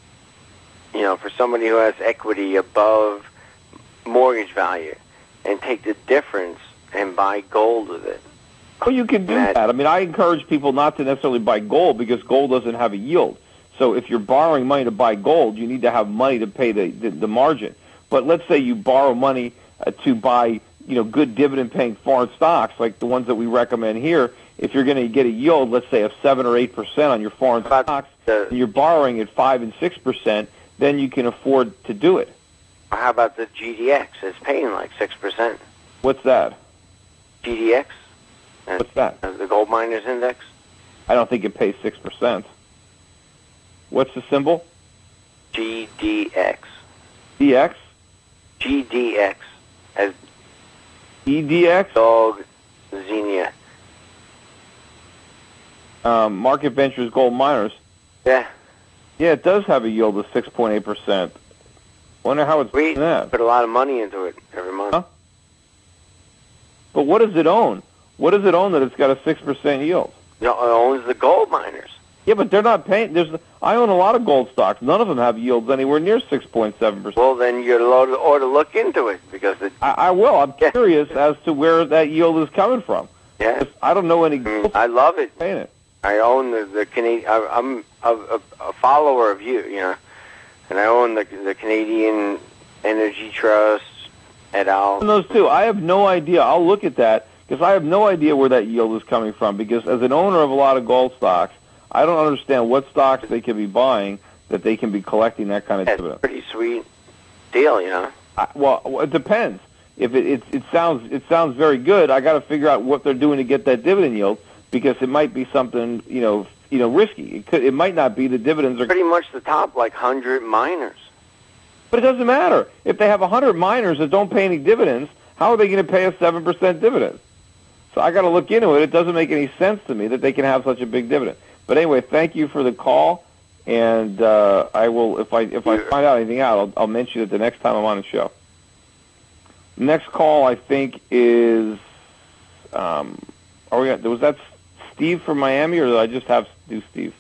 you know, for somebody who has equity above mortgage value, and take the difference and buy gold with it. Well, you can do that. I mean, I encourage people not to necessarily buy gold because gold doesn't have a yield. So if you're borrowing money to buy gold, you need to have money to pay the, the, the margin. But let's say you borrow money uh, to buy, you know, good dividend-paying foreign stocks like the ones that we recommend here. If you're going to get a yield, let's say of seven or eight percent on your foreign stocks, the, and you're borrowing at five and six percent, then you can afford to do it. How about the G D X? It's paying like six percent. What's that? G D X. What's that? The Gold Miners Index. I don't think it pays six percent. What's the symbol? G D X. D X? G D X. As E D X? Dog Xenia. Um, Market Ventures Gold Miners. Yeah. Yeah, it does have a yield of six point eight percent. Wonder how it's we doing that. Put a lot of money into it every month. Huh? But what does it own? What does it own that it's got a six percent yield? No, it owns the gold miners. Yeah, but they're not paying. There's, I own a lot of gold stocks. None of them have yields anywhere near six point seven percent. Well, then you ought to look into it because it. I, I will. I'm yeah. curious as to where that yield is coming from. Yeah. I don't know any. Mm, I love it. Paying it. I own the the Canadian. I'm a, a, a follower of you, you know, and I own the the Canadian Energy Trust et al. And those two, I have no idea. I'll look at that because I have no idea where that yield is coming from. Because as an owner of a lot of gold stocks, I don't understand what stocks they can be buying that they can be collecting that kind of That's dividend. a pretty sweet deal, you know. I, well, it depends. If it, it it sounds it sounds very good, I got to figure out what they're doing to get that dividend yield because it might be something you know you know risky. It could it might not be the dividends are pretty much the top like hundred miners. But it doesn't matter if they have a hundred miners that don't pay any dividends. How are they going to pay a seven percent dividend? So I got to look into it. It doesn't make any sense to me that they can have such a big dividend. But anyway, thank you for the call, and uh, I will if I if I find out anything out, I'll, I'll mention it the next time I'm on the show. Next call, I think, is um, are we? Was that Steve from Miami, or did I just have do Steve?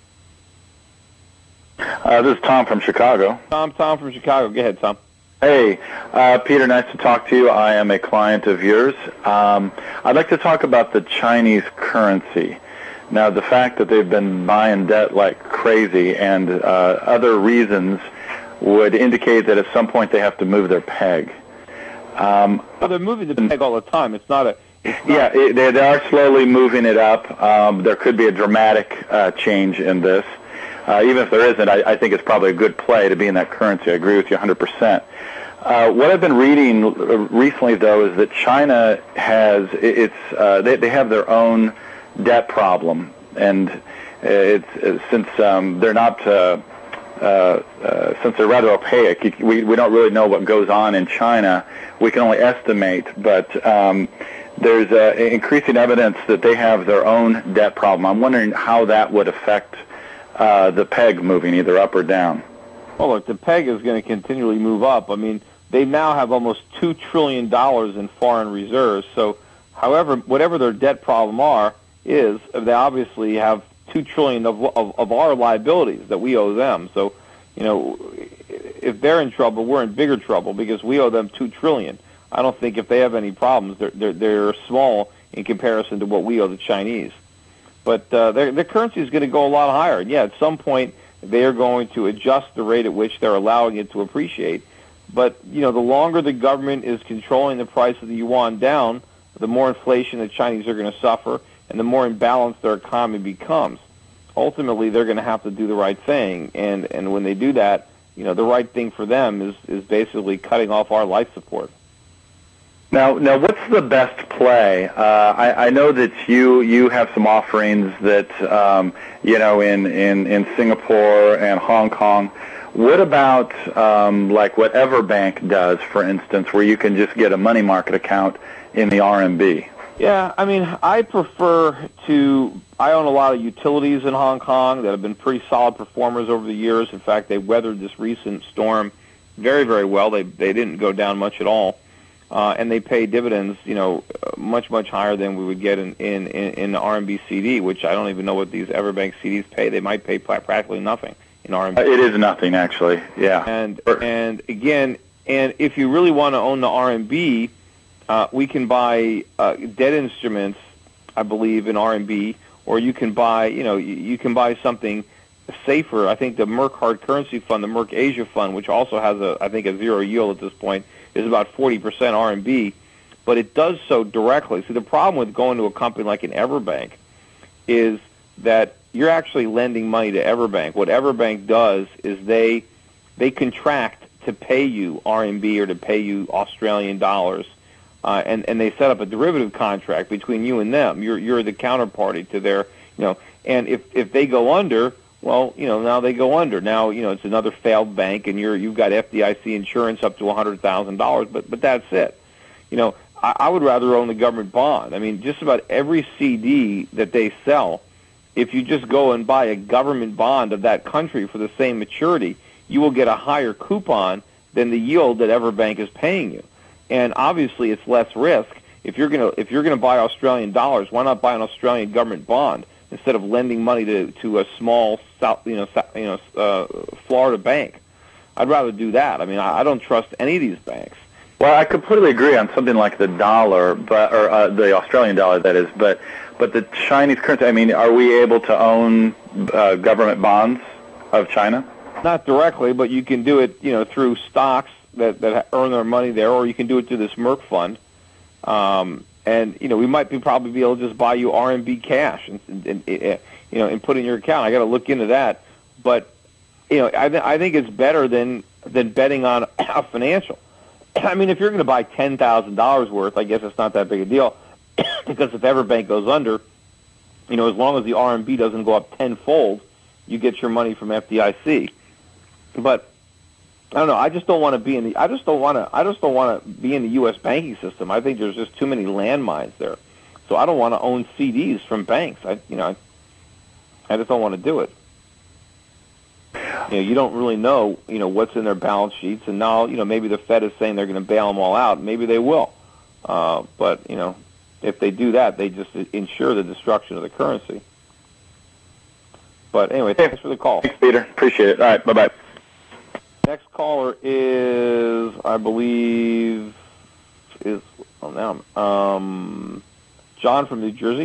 Uh, this is Tom from Chicago. Tom, Tom from Chicago. Go ahead, Tom. Hey, uh, Peter, nice to talk to you. I am a client of yours. Um, I'd like to talk about the Chinese currency. Now, the fact that they've been buying debt like crazy and uh, other reasons would indicate that at some point they have to move their peg. Um, well, they're moving the peg all the time. It's not a... It's not yeah, it, they, they are slowly moving it up. Um, there could be a dramatic uh, change in this. Uh, even if there isn't, I, I think it's probably a good play to be in that currency. I agree with you one hundred percent. Uh, what I've been reading recently, though, is that China has it's uh, they they have their own debt problem, and it's, it's since um, they're not uh, uh, uh, since they're rather opaque, we we don't really know what goes on in China. We can only estimate, but um, there's uh, increasing evidence that they have their own debt problem. I'm wondering how that would affect uh, the peg moving either up or down. Well, look, the peg is going to continually move up. I mean, they now have almost two trillion dollars in foreign reserves. So, however, whatever their debt problem are is, they obviously have two trillion dollars of, of, of our liabilities that we owe them. So, you know, if they're in trouble, we're in bigger trouble because we owe them two trillion dollars. I don't think if they have any problems, they're, they're, they're small in comparison to what we owe the Chinese. But uh, their, their currency is going to go a lot higher. And, yeah, at some point, they are going to adjust the rate at which they're allowing it to appreciate. But, you know, the longer the government is controlling the price of the yuan down, the more inflation the Chinese are going to suffer, and the more imbalanced their economy becomes. Ultimately, they're going to have to do the right thing. And, and when they do that, you know, the right thing for them is, is basically cutting off our life support. Now, now, what's the best play? Uh, I, I know that you you have some offerings that um, you know in, in, in Singapore and Hong Kong. What about um, like what Everbank does, for instance, where you can just get a money market account in the R M B? Yeah, I mean, I prefer to. I own a lot of utilities in Hong Kong that have been pretty solid performers over the years. In fact, they weathered this recent storm very, very well. They they didn't go down much at all. Uh, and they pay dividends, you know, much, much higher than we would get in, in, in, in the R M B C D, which I don't even know what these Everbank C Ds pay. They might pay practically nothing in R M B. It is nothing, actually, yeah. And, and again, and if you really want to own the R M B, uh, we can buy uh, debt instruments, I believe, in R M B, or you can buy, you know, you, you can buy something safer. I think the Merck Hard Currency Fund, the Merck Asia Fund, which also has, a, I think, a zero yield at this point, is about forty percent R M B, but it does so directly. See, the problem with going to a company like an Everbank is that you're actually lending money to Everbank. What Everbank does is they they contract to pay you R M B or to pay you Australian dollars, uh, and and they set up a derivative contract between you and them. You're you're the counterparty to their, you know, and if if they go under, well, you know, now they go under. Now, you know, it's another failed bank, and you're you've got F D I C insurance up to one hundred thousand dollars, but but that's it. You know, I, I would rather own the government bond. I mean, just about every C D that they sell, if you just go and buy a government bond of that country for the same maturity, you will get a higher coupon than the yield that Everbank is paying you. And obviously, it's less risk. If you're gonna if you're gonna buy Australian dollars, why not buy an Australian government bond instead of lending money to to a small South, you know, you know, uh, Florida bank? I'd rather do that. I mean, I, I don't trust any of these banks. Well, I completely agree on something like the dollar, but or uh, the Australian dollar, that is. But but the Chinese currency. I mean, are we able to own uh, government bonds of China? Not directly, but you can do it, you know, through stocks that that earn their money there, or you can do it through this Merck fund. Um, and you know, we might be probably be able to just buy you R M B cash and, and, and you know, and put it in your account. I got to look into that, but you know, I th- I think it's better than than betting on a financial. I mean, if you're going to buy ten thousand dollars worth, I guess it's not that big a deal, because if Everbank goes under, you know, as long as the R M B doesn't go up tenfold, you get your money from F D I C. But I don't know. I just don't want to be in the. I just don't want to. I just don't want to be in the U S banking system. I think there's just too many landmines there. So I don't want to own C Ds from banks. I, you know, I, I just don't want to do it. You know, you don't really know, you know, what's in their balance sheets, and now, you know, maybe the Fed is saying they're going to bail them all out. Maybe they will, uh, but you know, if they do that, they just ensure the destruction of the currency. But anyway, thanks for the call. Thanks, Peter. Appreciate it. All right, bye bye. Next caller is, I believe, is oh now um, John from New Jersey.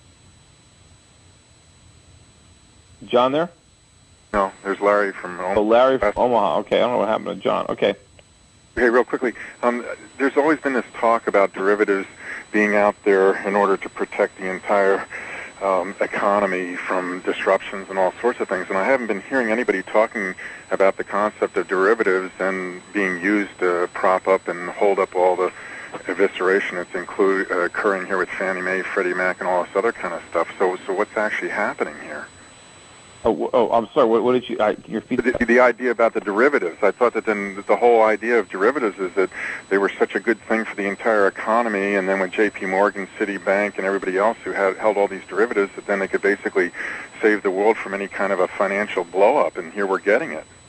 John there? No, there's Larry from Omaha. Oh, Larry from Omaha. Okay, I don't know what happened to John. Okay. Hey, real quickly, um, there's always been this talk about derivatives being out there in order to protect the entire um, economy from disruptions and all sorts of things, and I haven't been hearing anybody talking about the concept of derivatives and being used to prop up and hold up all the evisceration that's include, uh, occurring here with Fannie Mae, Freddie Mac, and all this other kind of stuff. So, so what's actually happening here? Oh, oh, I'm sorry. What, what did you? I, your feet. The, the idea about the derivatives. I thought that then the whole idea of derivatives is that they were such a good thing for the entire economy, and then with J P Morgan, Citibank, and everybody else who had held all these derivatives, that then they could basically save the world from any kind of a financial blow-up. And here we're getting it.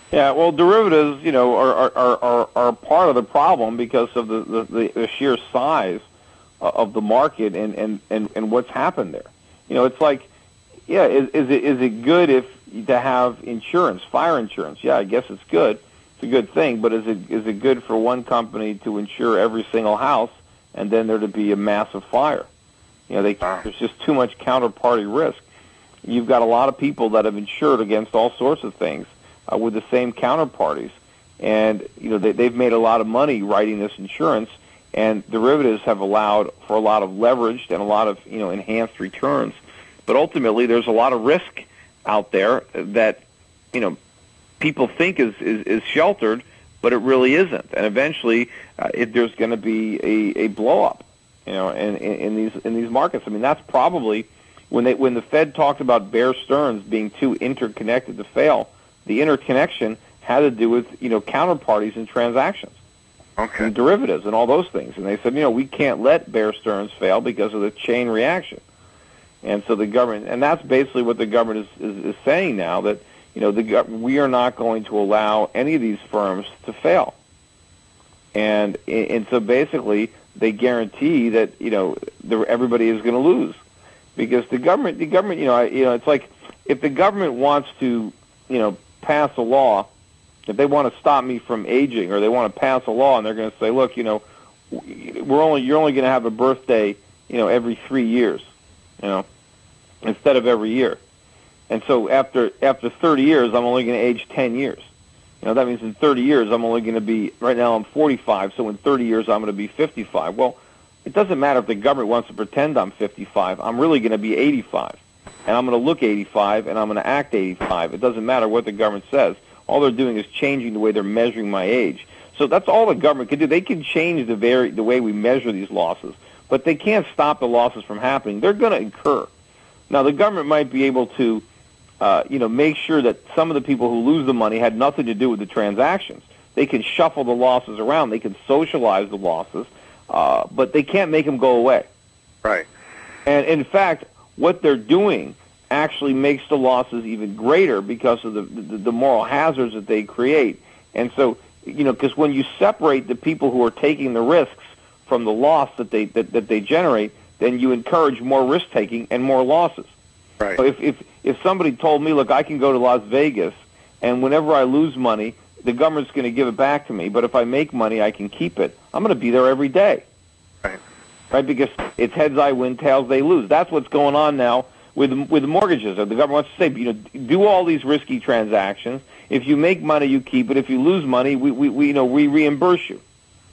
Yeah, well, derivatives, you know, are are, are, are part of the problem because of the, the, the sheer size of the market and, and, and, and what's happened there. You know, it's like, yeah, is, is it is it good if to have insurance, fire insurance? Yeah, I guess it's good. It's a good thing, but is it is it good for one company to insure every single house and then there to be a massive fire? You know, they, there's just too much counterparty risk. You've got a lot of people that have insured against all sorts of things uh, with the same counterparties, and you know they, they've made a lot of money writing this insurance. And derivatives have allowed for a lot of leveraged and a lot of you know enhanced returns. But ultimately, there's a lot of risk out there that you know people think is is, is sheltered, but it really isn't. And eventually, uh, it, there's going to be a, a blow up, you know, in, in, in these in these markets. I mean, that's probably when they when the Fed talked about Bear Stearns being too interconnected to fail. The interconnection had to do with you know counterparties and transactions. Okay. And derivatives and all those things. And they said, you know, we can't let Bear Stearns fail because of the chain reaction. And so the government, and that's basically what the government is, is, is saying now, that, you know, the, we are not going to allow any of these firms to fail. And and so basically they guarantee that, you know, the, everybody is going to lose. Because the government, the government, you know, you know, it's like if the government wants to, you know, pass a law, if they want to stop me from aging, or they want to pass a law, and they're going to say, "Look, you know, we're only you're only going to have a birthday, you know, every three years, you know, instead of every year." And so after after thirty years, I'm only going to age ten years. You know, that means in thirty years, I'm only going to be right now I'm forty-five. So in thirty years, I'm going to be fifty-five. Well, it doesn't matter if the government wants to pretend I'm fifty-five. I'm really going to be eighty-five, and I'm going to look eighty-five, and I'm going to act eighty-five. It doesn't matter what the government says. All they're doing is changing the way they're measuring my age. So that's all the government can do. They can change the very the way we measure these losses, but they can't stop the losses from happening. They're going to incur. Now, the government might be able to, uh, you know, make sure that some of the people who lose the money had nothing to do with the transactions. They can shuffle the losses around. They can socialize the losses, uh, but they can't make them go away. Right. And in fact, what they're doing actually makes the losses even greater because of the, the, the moral hazards that they create. And so, you know, because when you separate the people who are taking the risks from the loss that they that, that they generate, then you encourage more risk-taking and more losses. Right. So if, if, if somebody told me, look, I can go to Las Vegas, and whenever I lose money, the government's going to give it back to me, but if I make money, I can keep it, I'm going to be there every day. Right. Right, because it's heads I win, tails they lose. That's what's going on now with with mortgages. The government wants to say, you know, do all these risky transactions. If you make money, you keep it. If you lose money, we, we, we you know, we reimburse you.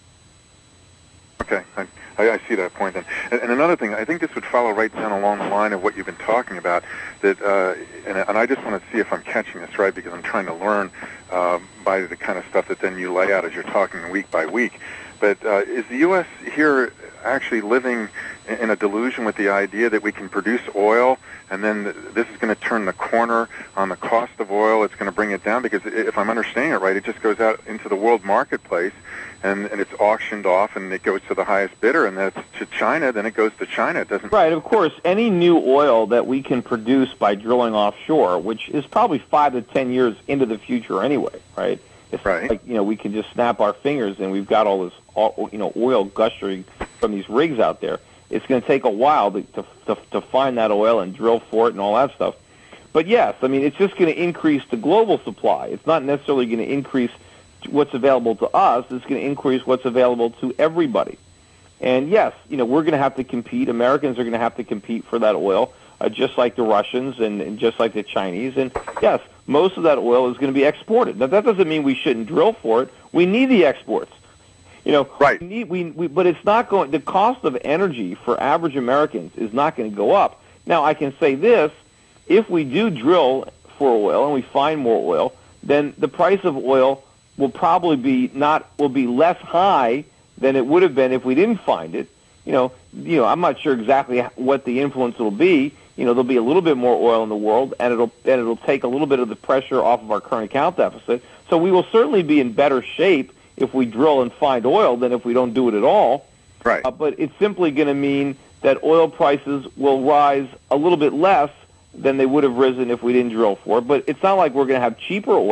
Okay, I, I see that point then. And, and another thing, I think this would follow right down along the line of what you've been talking about. That, uh, and, and I just want to see if I'm catching this right, because I'm trying to learn uh, by the kind of stuff that then you lay out as you're talking week by week. But uh, is the U S here actually living in a delusion with the idea that we can produce oil, and then this is going to turn the corner on the cost of oil? It's going to bring it down, because if I'm understanding it right, it just goes out into the world marketplace, and, and it's auctioned off, and it goes to the highest bidder, and that's to China. Then it goes to China. It doesn't. Right. Of course, any new oil that we can produce by drilling offshore, which is probably five to ten years into the future anyway, right? It's right. Like, you know, we can just snap our fingers and we've got all this, you know, oil gushing from these rigs out there. It's going to take a while to, to to to find that oil and drill for it and all that stuff. But yes, I mean, it's just going to increase the global supply. It's not necessarily going to increase what's available to us. It's going to increase what's available to everybody. And yes, you know, we're going to have to compete. Americans are going to have to compete for that oil, uh, just like the Russians and, and just like the Chinese. And yes, most of that oil is going to be exported. Now, that doesn't mean we shouldn't drill for it. We need the exports. You know, right. we need, we, we, but it's not going, the cost of energy for average Americans is not going to go up. Now, I can say this, if we do drill for oil and we find more oil, then the price of oil will probably be not, will be less high than it would have been if we didn't find it. You know, you know, I'm not sure exactly what the influence will be. You know, there'll be a little bit more oil in the world, and it'll and it'll take a little bit of the pressure off of our current account deficit. So we will certainly be in better shape if we drill and find oil than if we don't do it at all. Right. Uh, but it's simply going to mean that oil prices will rise a little bit less than they would have risen if we didn't drill for it. But it's not like we're going to have cheaper oil.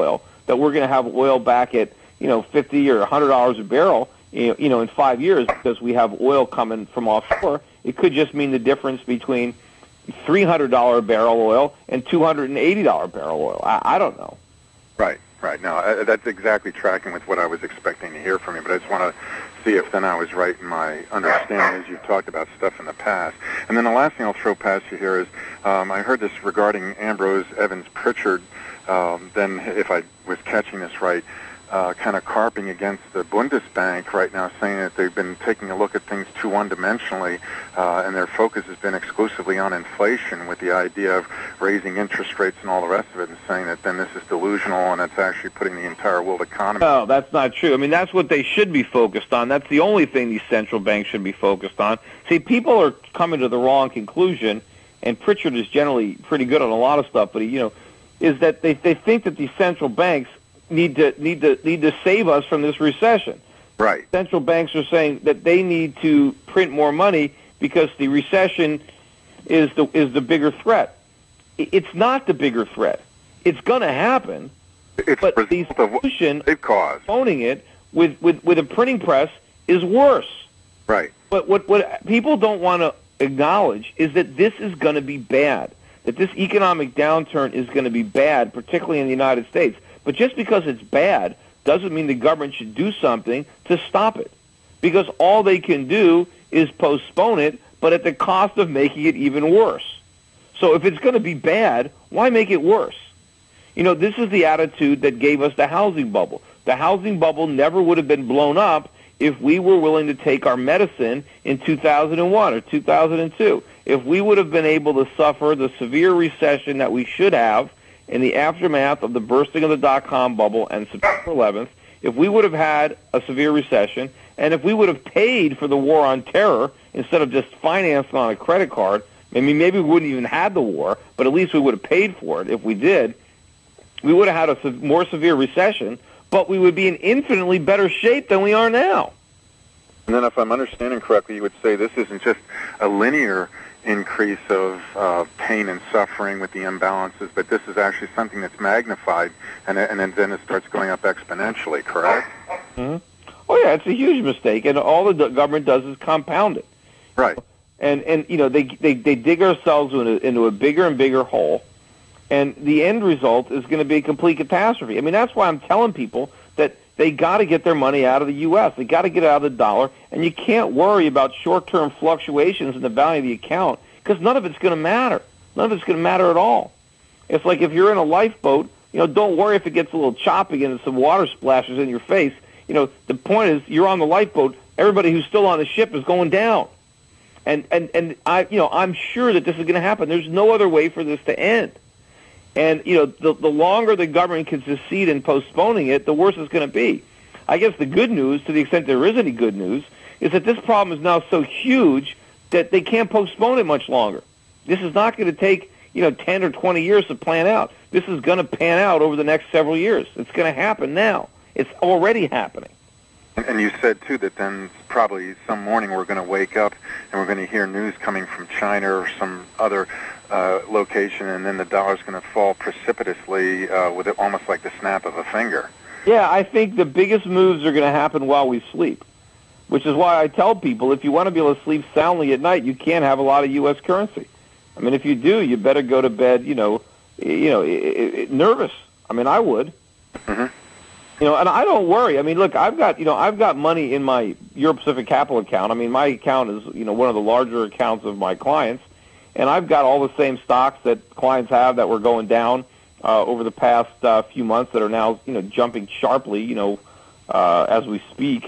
that we're going to have oil back at, you know, fifty or one hundred dollars a barrel, you know, in five years because we have oil coming from offshore. It could just mean the difference between three hundred dollars a barrel oil and two hundred eighty dollars a barrel oil. I, I don't know. Right, right. No, I, that's exactly tracking with what I was expecting to hear from you, but I just want to see if then I was right in my understanding as you've talked about stuff in the past. And then the last thing I'll throw past you here is um, I heard this regarding Ambrose Evans Pritchard, um, then if I was catching this right, Uh, kind of carping against the Bundesbank right now, saying that they've been taking a look at things too one-dimensionally, uh, and their focus has been exclusively on inflation with the idea of raising interest rates and all the rest of it, and saying that then this is delusional and it's actually putting the entire world economy... No, that's not true. I mean, that's what they should be focused on. That's the only thing these central banks should be focused on. See, people are coming to the wrong conclusion, and Pritchard is generally pretty good on a lot of stuff, but, he, you know, is that they, they think that these central banks need to need to need to save us from this recession. Right. Central banks are saying that they need to print more money because the recession is the is the bigger threat. It's not the bigger threat. It's going to happen. It's but the solution of caused. owning it with, with, with a printing press is worse. Right. But what what people don't want to acknowledge is that this is going to be bad. That this economic downturn is going to be bad, particularly in the United States. But just because it's bad doesn't mean the government should do something to stop it. Because all they can do is postpone it, but at the cost of making it even worse. So if it's going to be bad, why make it worse? You know, this is the attitude that gave us the housing bubble. The housing bubble never would have been blown up if we were willing to take our medicine in two thousand one or two thousand two. If we would have been able to suffer the severe recession that we should have in the aftermath of the bursting of the dot-com bubble and September eleventh, if we would have had a severe recession, and if we would have paid for the war on terror instead of just financing on a credit card, I mean, maybe we wouldn't even have the war, but at least we would have paid for it if we did, we would have had a more severe recession, but we would be in infinitely better shape than we are now. And then if I'm understanding correctly, you would say this isn't just a linear increase of uh, pain and suffering with the imbalances, but this is actually something that's magnified, and, and then it starts going up exponentially, correct? Mm-hmm. Oh, yeah, it's a huge mistake, and all the government does is compound it. Right. And, and you know, they, they, they dig ourselves into, into a bigger and bigger hole, and the end result is going to be a complete catastrophe. I mean, that's why I'm telling people that they got to get their money out of the U S. They got to get it out of the dollar, and you can't worry about short-term fluctuations in the value of the account because none of it's going to matter. None of it's going to matter at all. It's like if you're in a lifeboat, you know, don't worry if it gets a little choppy and some water splashes in your face. You know, the point is you're on the lifeboat. Everybody who's still on the ship is going down. And and and I, you know, I'm sure that this is going to happen. There's no other way for this to end. And, you know, the, the longer the government can succeed in postponing it, the worse it's going to be. I guess the good news, to the extent there is any good news, is that this problem is now so huge that they can't postpone it much longer. This is not going to take, you know, ten or twenty years to plan out. This is going to pan out over the next several years. It's going to happen now. It's already happening. And you said, too, that then probably some morning we're going to wake up and we're going to hear news coming from China or some other uh, location, and then the dollar's going to fall precipitously uh, with it almost like the snap of a finger. Yeah, I think the biggest moves are going to happen while we sleep, which is why I tell people if you want to be able to sleep soundly at night, you can't have a lot of U S currency. I mean, if you do, you better go to bed, you know, you know, it, it, nervous. I mean, I would. Mm-hmm. You know, and I don't worry. I mean, look, I've got, you know, I've got money in my Euro Pacific Capital account. I mean, my account is, you know, one of the larger accounts of my clients, and I've got all the same stocks that clients have that were going down uh, over the past uh, few months that are now, you know, jumping sharply, you know, uh, as we speak.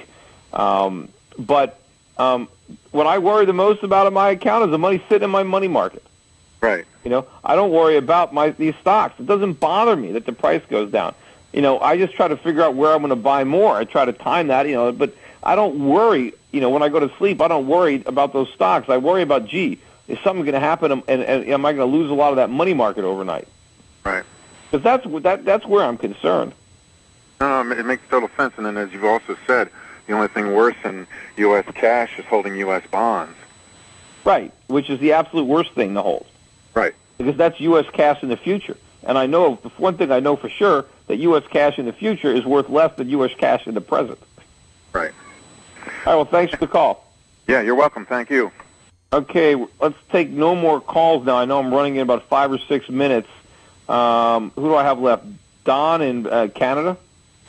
Um, but um, what I worry the most about in my account is the money sitting in my money market. Right. You know, I don't worry about my these stocks. It doesn't bother me that the price goes down. You know, I just try to figure out where I'm going to buy more. I try to time that, you know, but I don't worry, you know, when I go to sleep, I don't worry about those stocks. I worry about, gee, is something going to happen, and, and, and am I going to lose a lot of that money market overnight? Right. Because that's, that, that's where I'm concerned. No, no, it makes total sense. And then, as you've also said, the only thing worse than U S cash is holding U S bonds. Right, which is the absolute worst thing to hold. Right. Because that's U S cash in the future. And I know, one thing I know for sure, that U S cash in the future is worth less than U S cash in the present. Right. All right, well, thanks for the call. Yeah, you're welcome. Thank you. Okay, let's take no more calls now. I know I'm running in about five or six minutes. Um, who do I have left? Don in uh, Canada?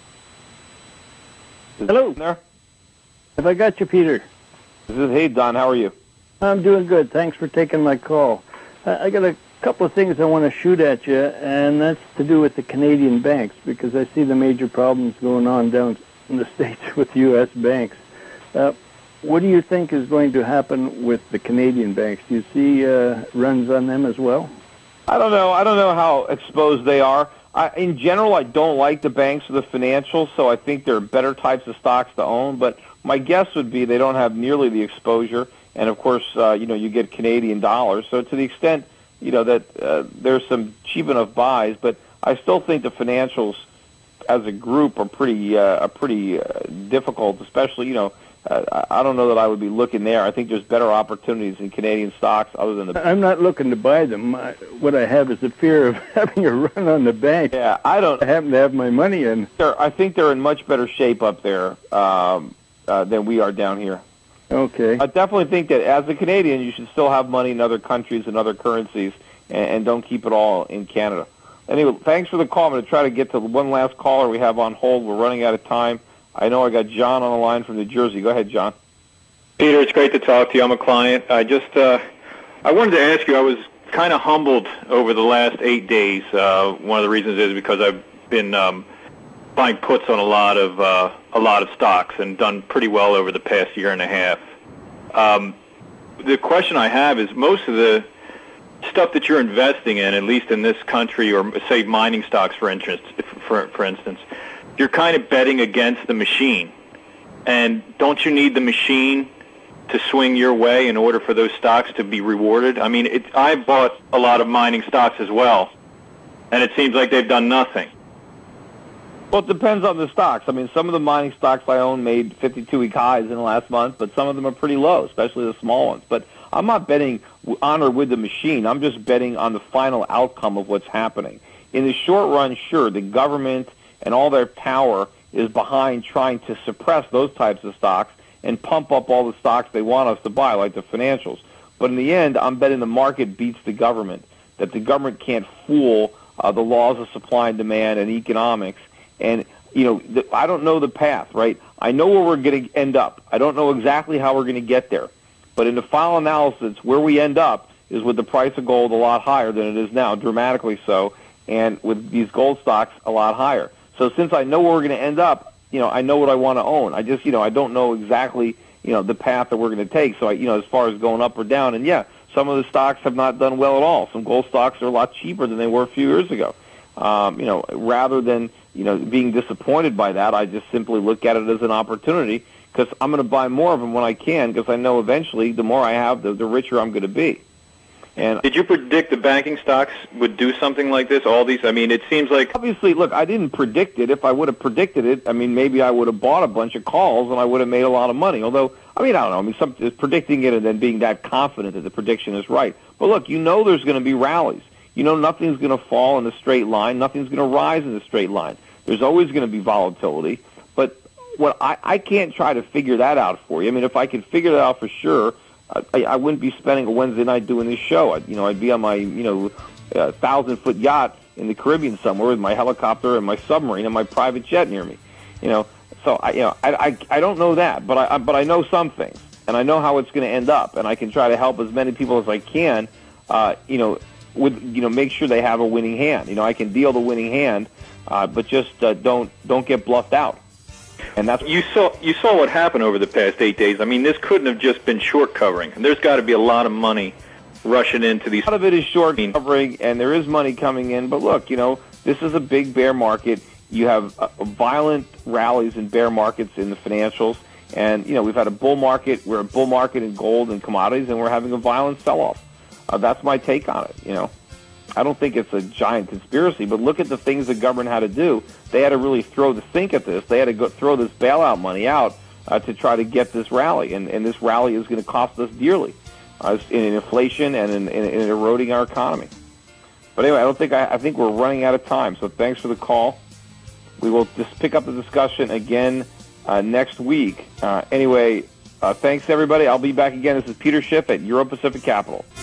Is Hello. There? Have I got you, Peter? This is, hey, Don, how are you? I'm doing good. Thanks for taking my call. I, I got a couple of things I want to shoot at you, and that's to do with the Canadian banks, because I see the major problems going on down in the States with U S banks. Uh, what do you think is going to happen with the Canadian banks? Do you see uh, runs on them as well? I don't know. I don't know how exposed they are. I, in general, I don't like the banks or the financials, so I think there are better types of stocks to own. But my guess would be they don't have nearly the exposure, and of course, uh, you know, you get Canadian dollars. So to the extent, you know, that uh, there's some cheap enough buys, but I still think the financials as a group are pretty, uh, are pretty uh, difficult. Especially, you know, uh, I don't know that I would be looking there. I think there's better opportunities in Canadian stocks other than the. I'm not looking to buy them. I, what I have is the fear of having a run on the bank. Yeah, I don't. I happen to have my money in. I think they're in much better shape up there um, uh, than we are down here. Okay. I definitely think that as a Canadian, you should still have money in other countries and other currencies, and, and don't keep it all in Canada. Anyway, thanks for the call. I'm going to try to get to one last caller we have on hold. We're running out of time. I know I got John on the line from New Jersey. Go ahead, John. Peter, it's great to talk to you. I'm a client. I just, uh, I wanted to ask you, I was kind of humbled over the last eight days. Uh, one of the reasons is because I've been um, buying puts on a lot of uh, a lot of stocks and done pretty well over the past year and a half. Um, the question I have is most of the stuff that you're investing in, at least in this country, or say mining stocks, for instance, for, for instance, you're kind of betting against the machine. And don't you need the machine to swing your way in order for those stocks to be rewarded? I mean, it, I've bought a lot of mining stocks as well, and it seems like they've done nothing. Well, it depends on the stocks. I mean, some of the mining stocks I own made fifty-two week highs in the last month, but some of them are pretty low, especially the small ones. But I'm not betting on or with the machine. I'm just betting on the final outcome of what's happening. In the short run, sure, the government and all their power is behind trying to suppress those types of stocks and pump up all the stocks they want us to buy, like the financials. But in the end, I'm betting the market beats the government, that the government can't fool uh, the laws of supply and demand and economics. And, you know, the, I don't know the path, right? I know where we're going to end up. I don't know exactly how we're going to get there. But in the final analysis, where we end up is with the price of gold a lot higher than it is now, dramatically so, and with these gold stocks a lot higher. So since I know where we're going to end up, you know, I know what I want to own. I just, you know, I don't know exactly, you know, the path that we're going to take. So, I, you know, as far as going up or down, and yeah, some of the stocks have not done well at all. Some gold stocks are a lot cheaper than they were a few years ago. Um, you know, rather than, you know, being disappointed by that, I just simply look at it as an opportunity because I'm going to buy more of them when I can because I know eventually the more I have, the, the richer I'm going to be. And did you predict the banking stocks would do something like this? All these, I mean, it seems like obviously. Look, I didn't predict it. If I would have predicted it, I mean, maybe I would have bought a bunch of calls and I would have made a lot of money. Although, I mean, I don't know. I mean, some, predicting it and then being that confident that the prediction is right. But look, you know, there's going to be rallies. You know, nothing's going to fall in a straight line. Nothing's going to rise in a straight line. There's always going to be volatility. But what I, I can't try to figure that out for you. I mean, if I could figure that out for sure, I, I wouldn't be spending a Wednesday night doing this show. I'd, you know, I'd be on my, you know, uh, thousand-foot yacht in the Caribbean somewhere with my helicopter and my submarine and my private jet near me. You know, so I, you know, I, I, I don't know that, but I, but I know some things, and I know how it's going to end up, and I can try to help as many people as I can. Uh, you know, with you know, make sure they have a winning hand. You know, I can deal the winning hand, uh, but just uh, don't don't get bluffed out. And that's you saw you saw what happened over the past eight days. I mean, this couldn't have just been short covering. There's got to be a lot of money rushing into these. A lot of it is short covering, and there is money coming in. But look, you know, this is a big bear market. You have uh, violent rallies in bear markets in the financials, and you know we've had a bull market. We're a bull market in gold and commodities, and we're having a violent sell-off. Uh, that's my take on it. You know. I don't think it's a giant conspiracy, but look at the things the government had to do. They had to really throw the sink at this. They had to go throw this bailout money out uh, to try to get this rally, and, and this rally is going to cost us dearly uh, in inflation and in, in, in eroding our economy. But anyway, I don't think I, I think we're running out of time. So thanks for the call, we will just pick up the discussion again uh, next week. Uh, anyway, uh, thanks, everybody. I'll be back again. This is Peter Schiff at Euro Pacific Capital.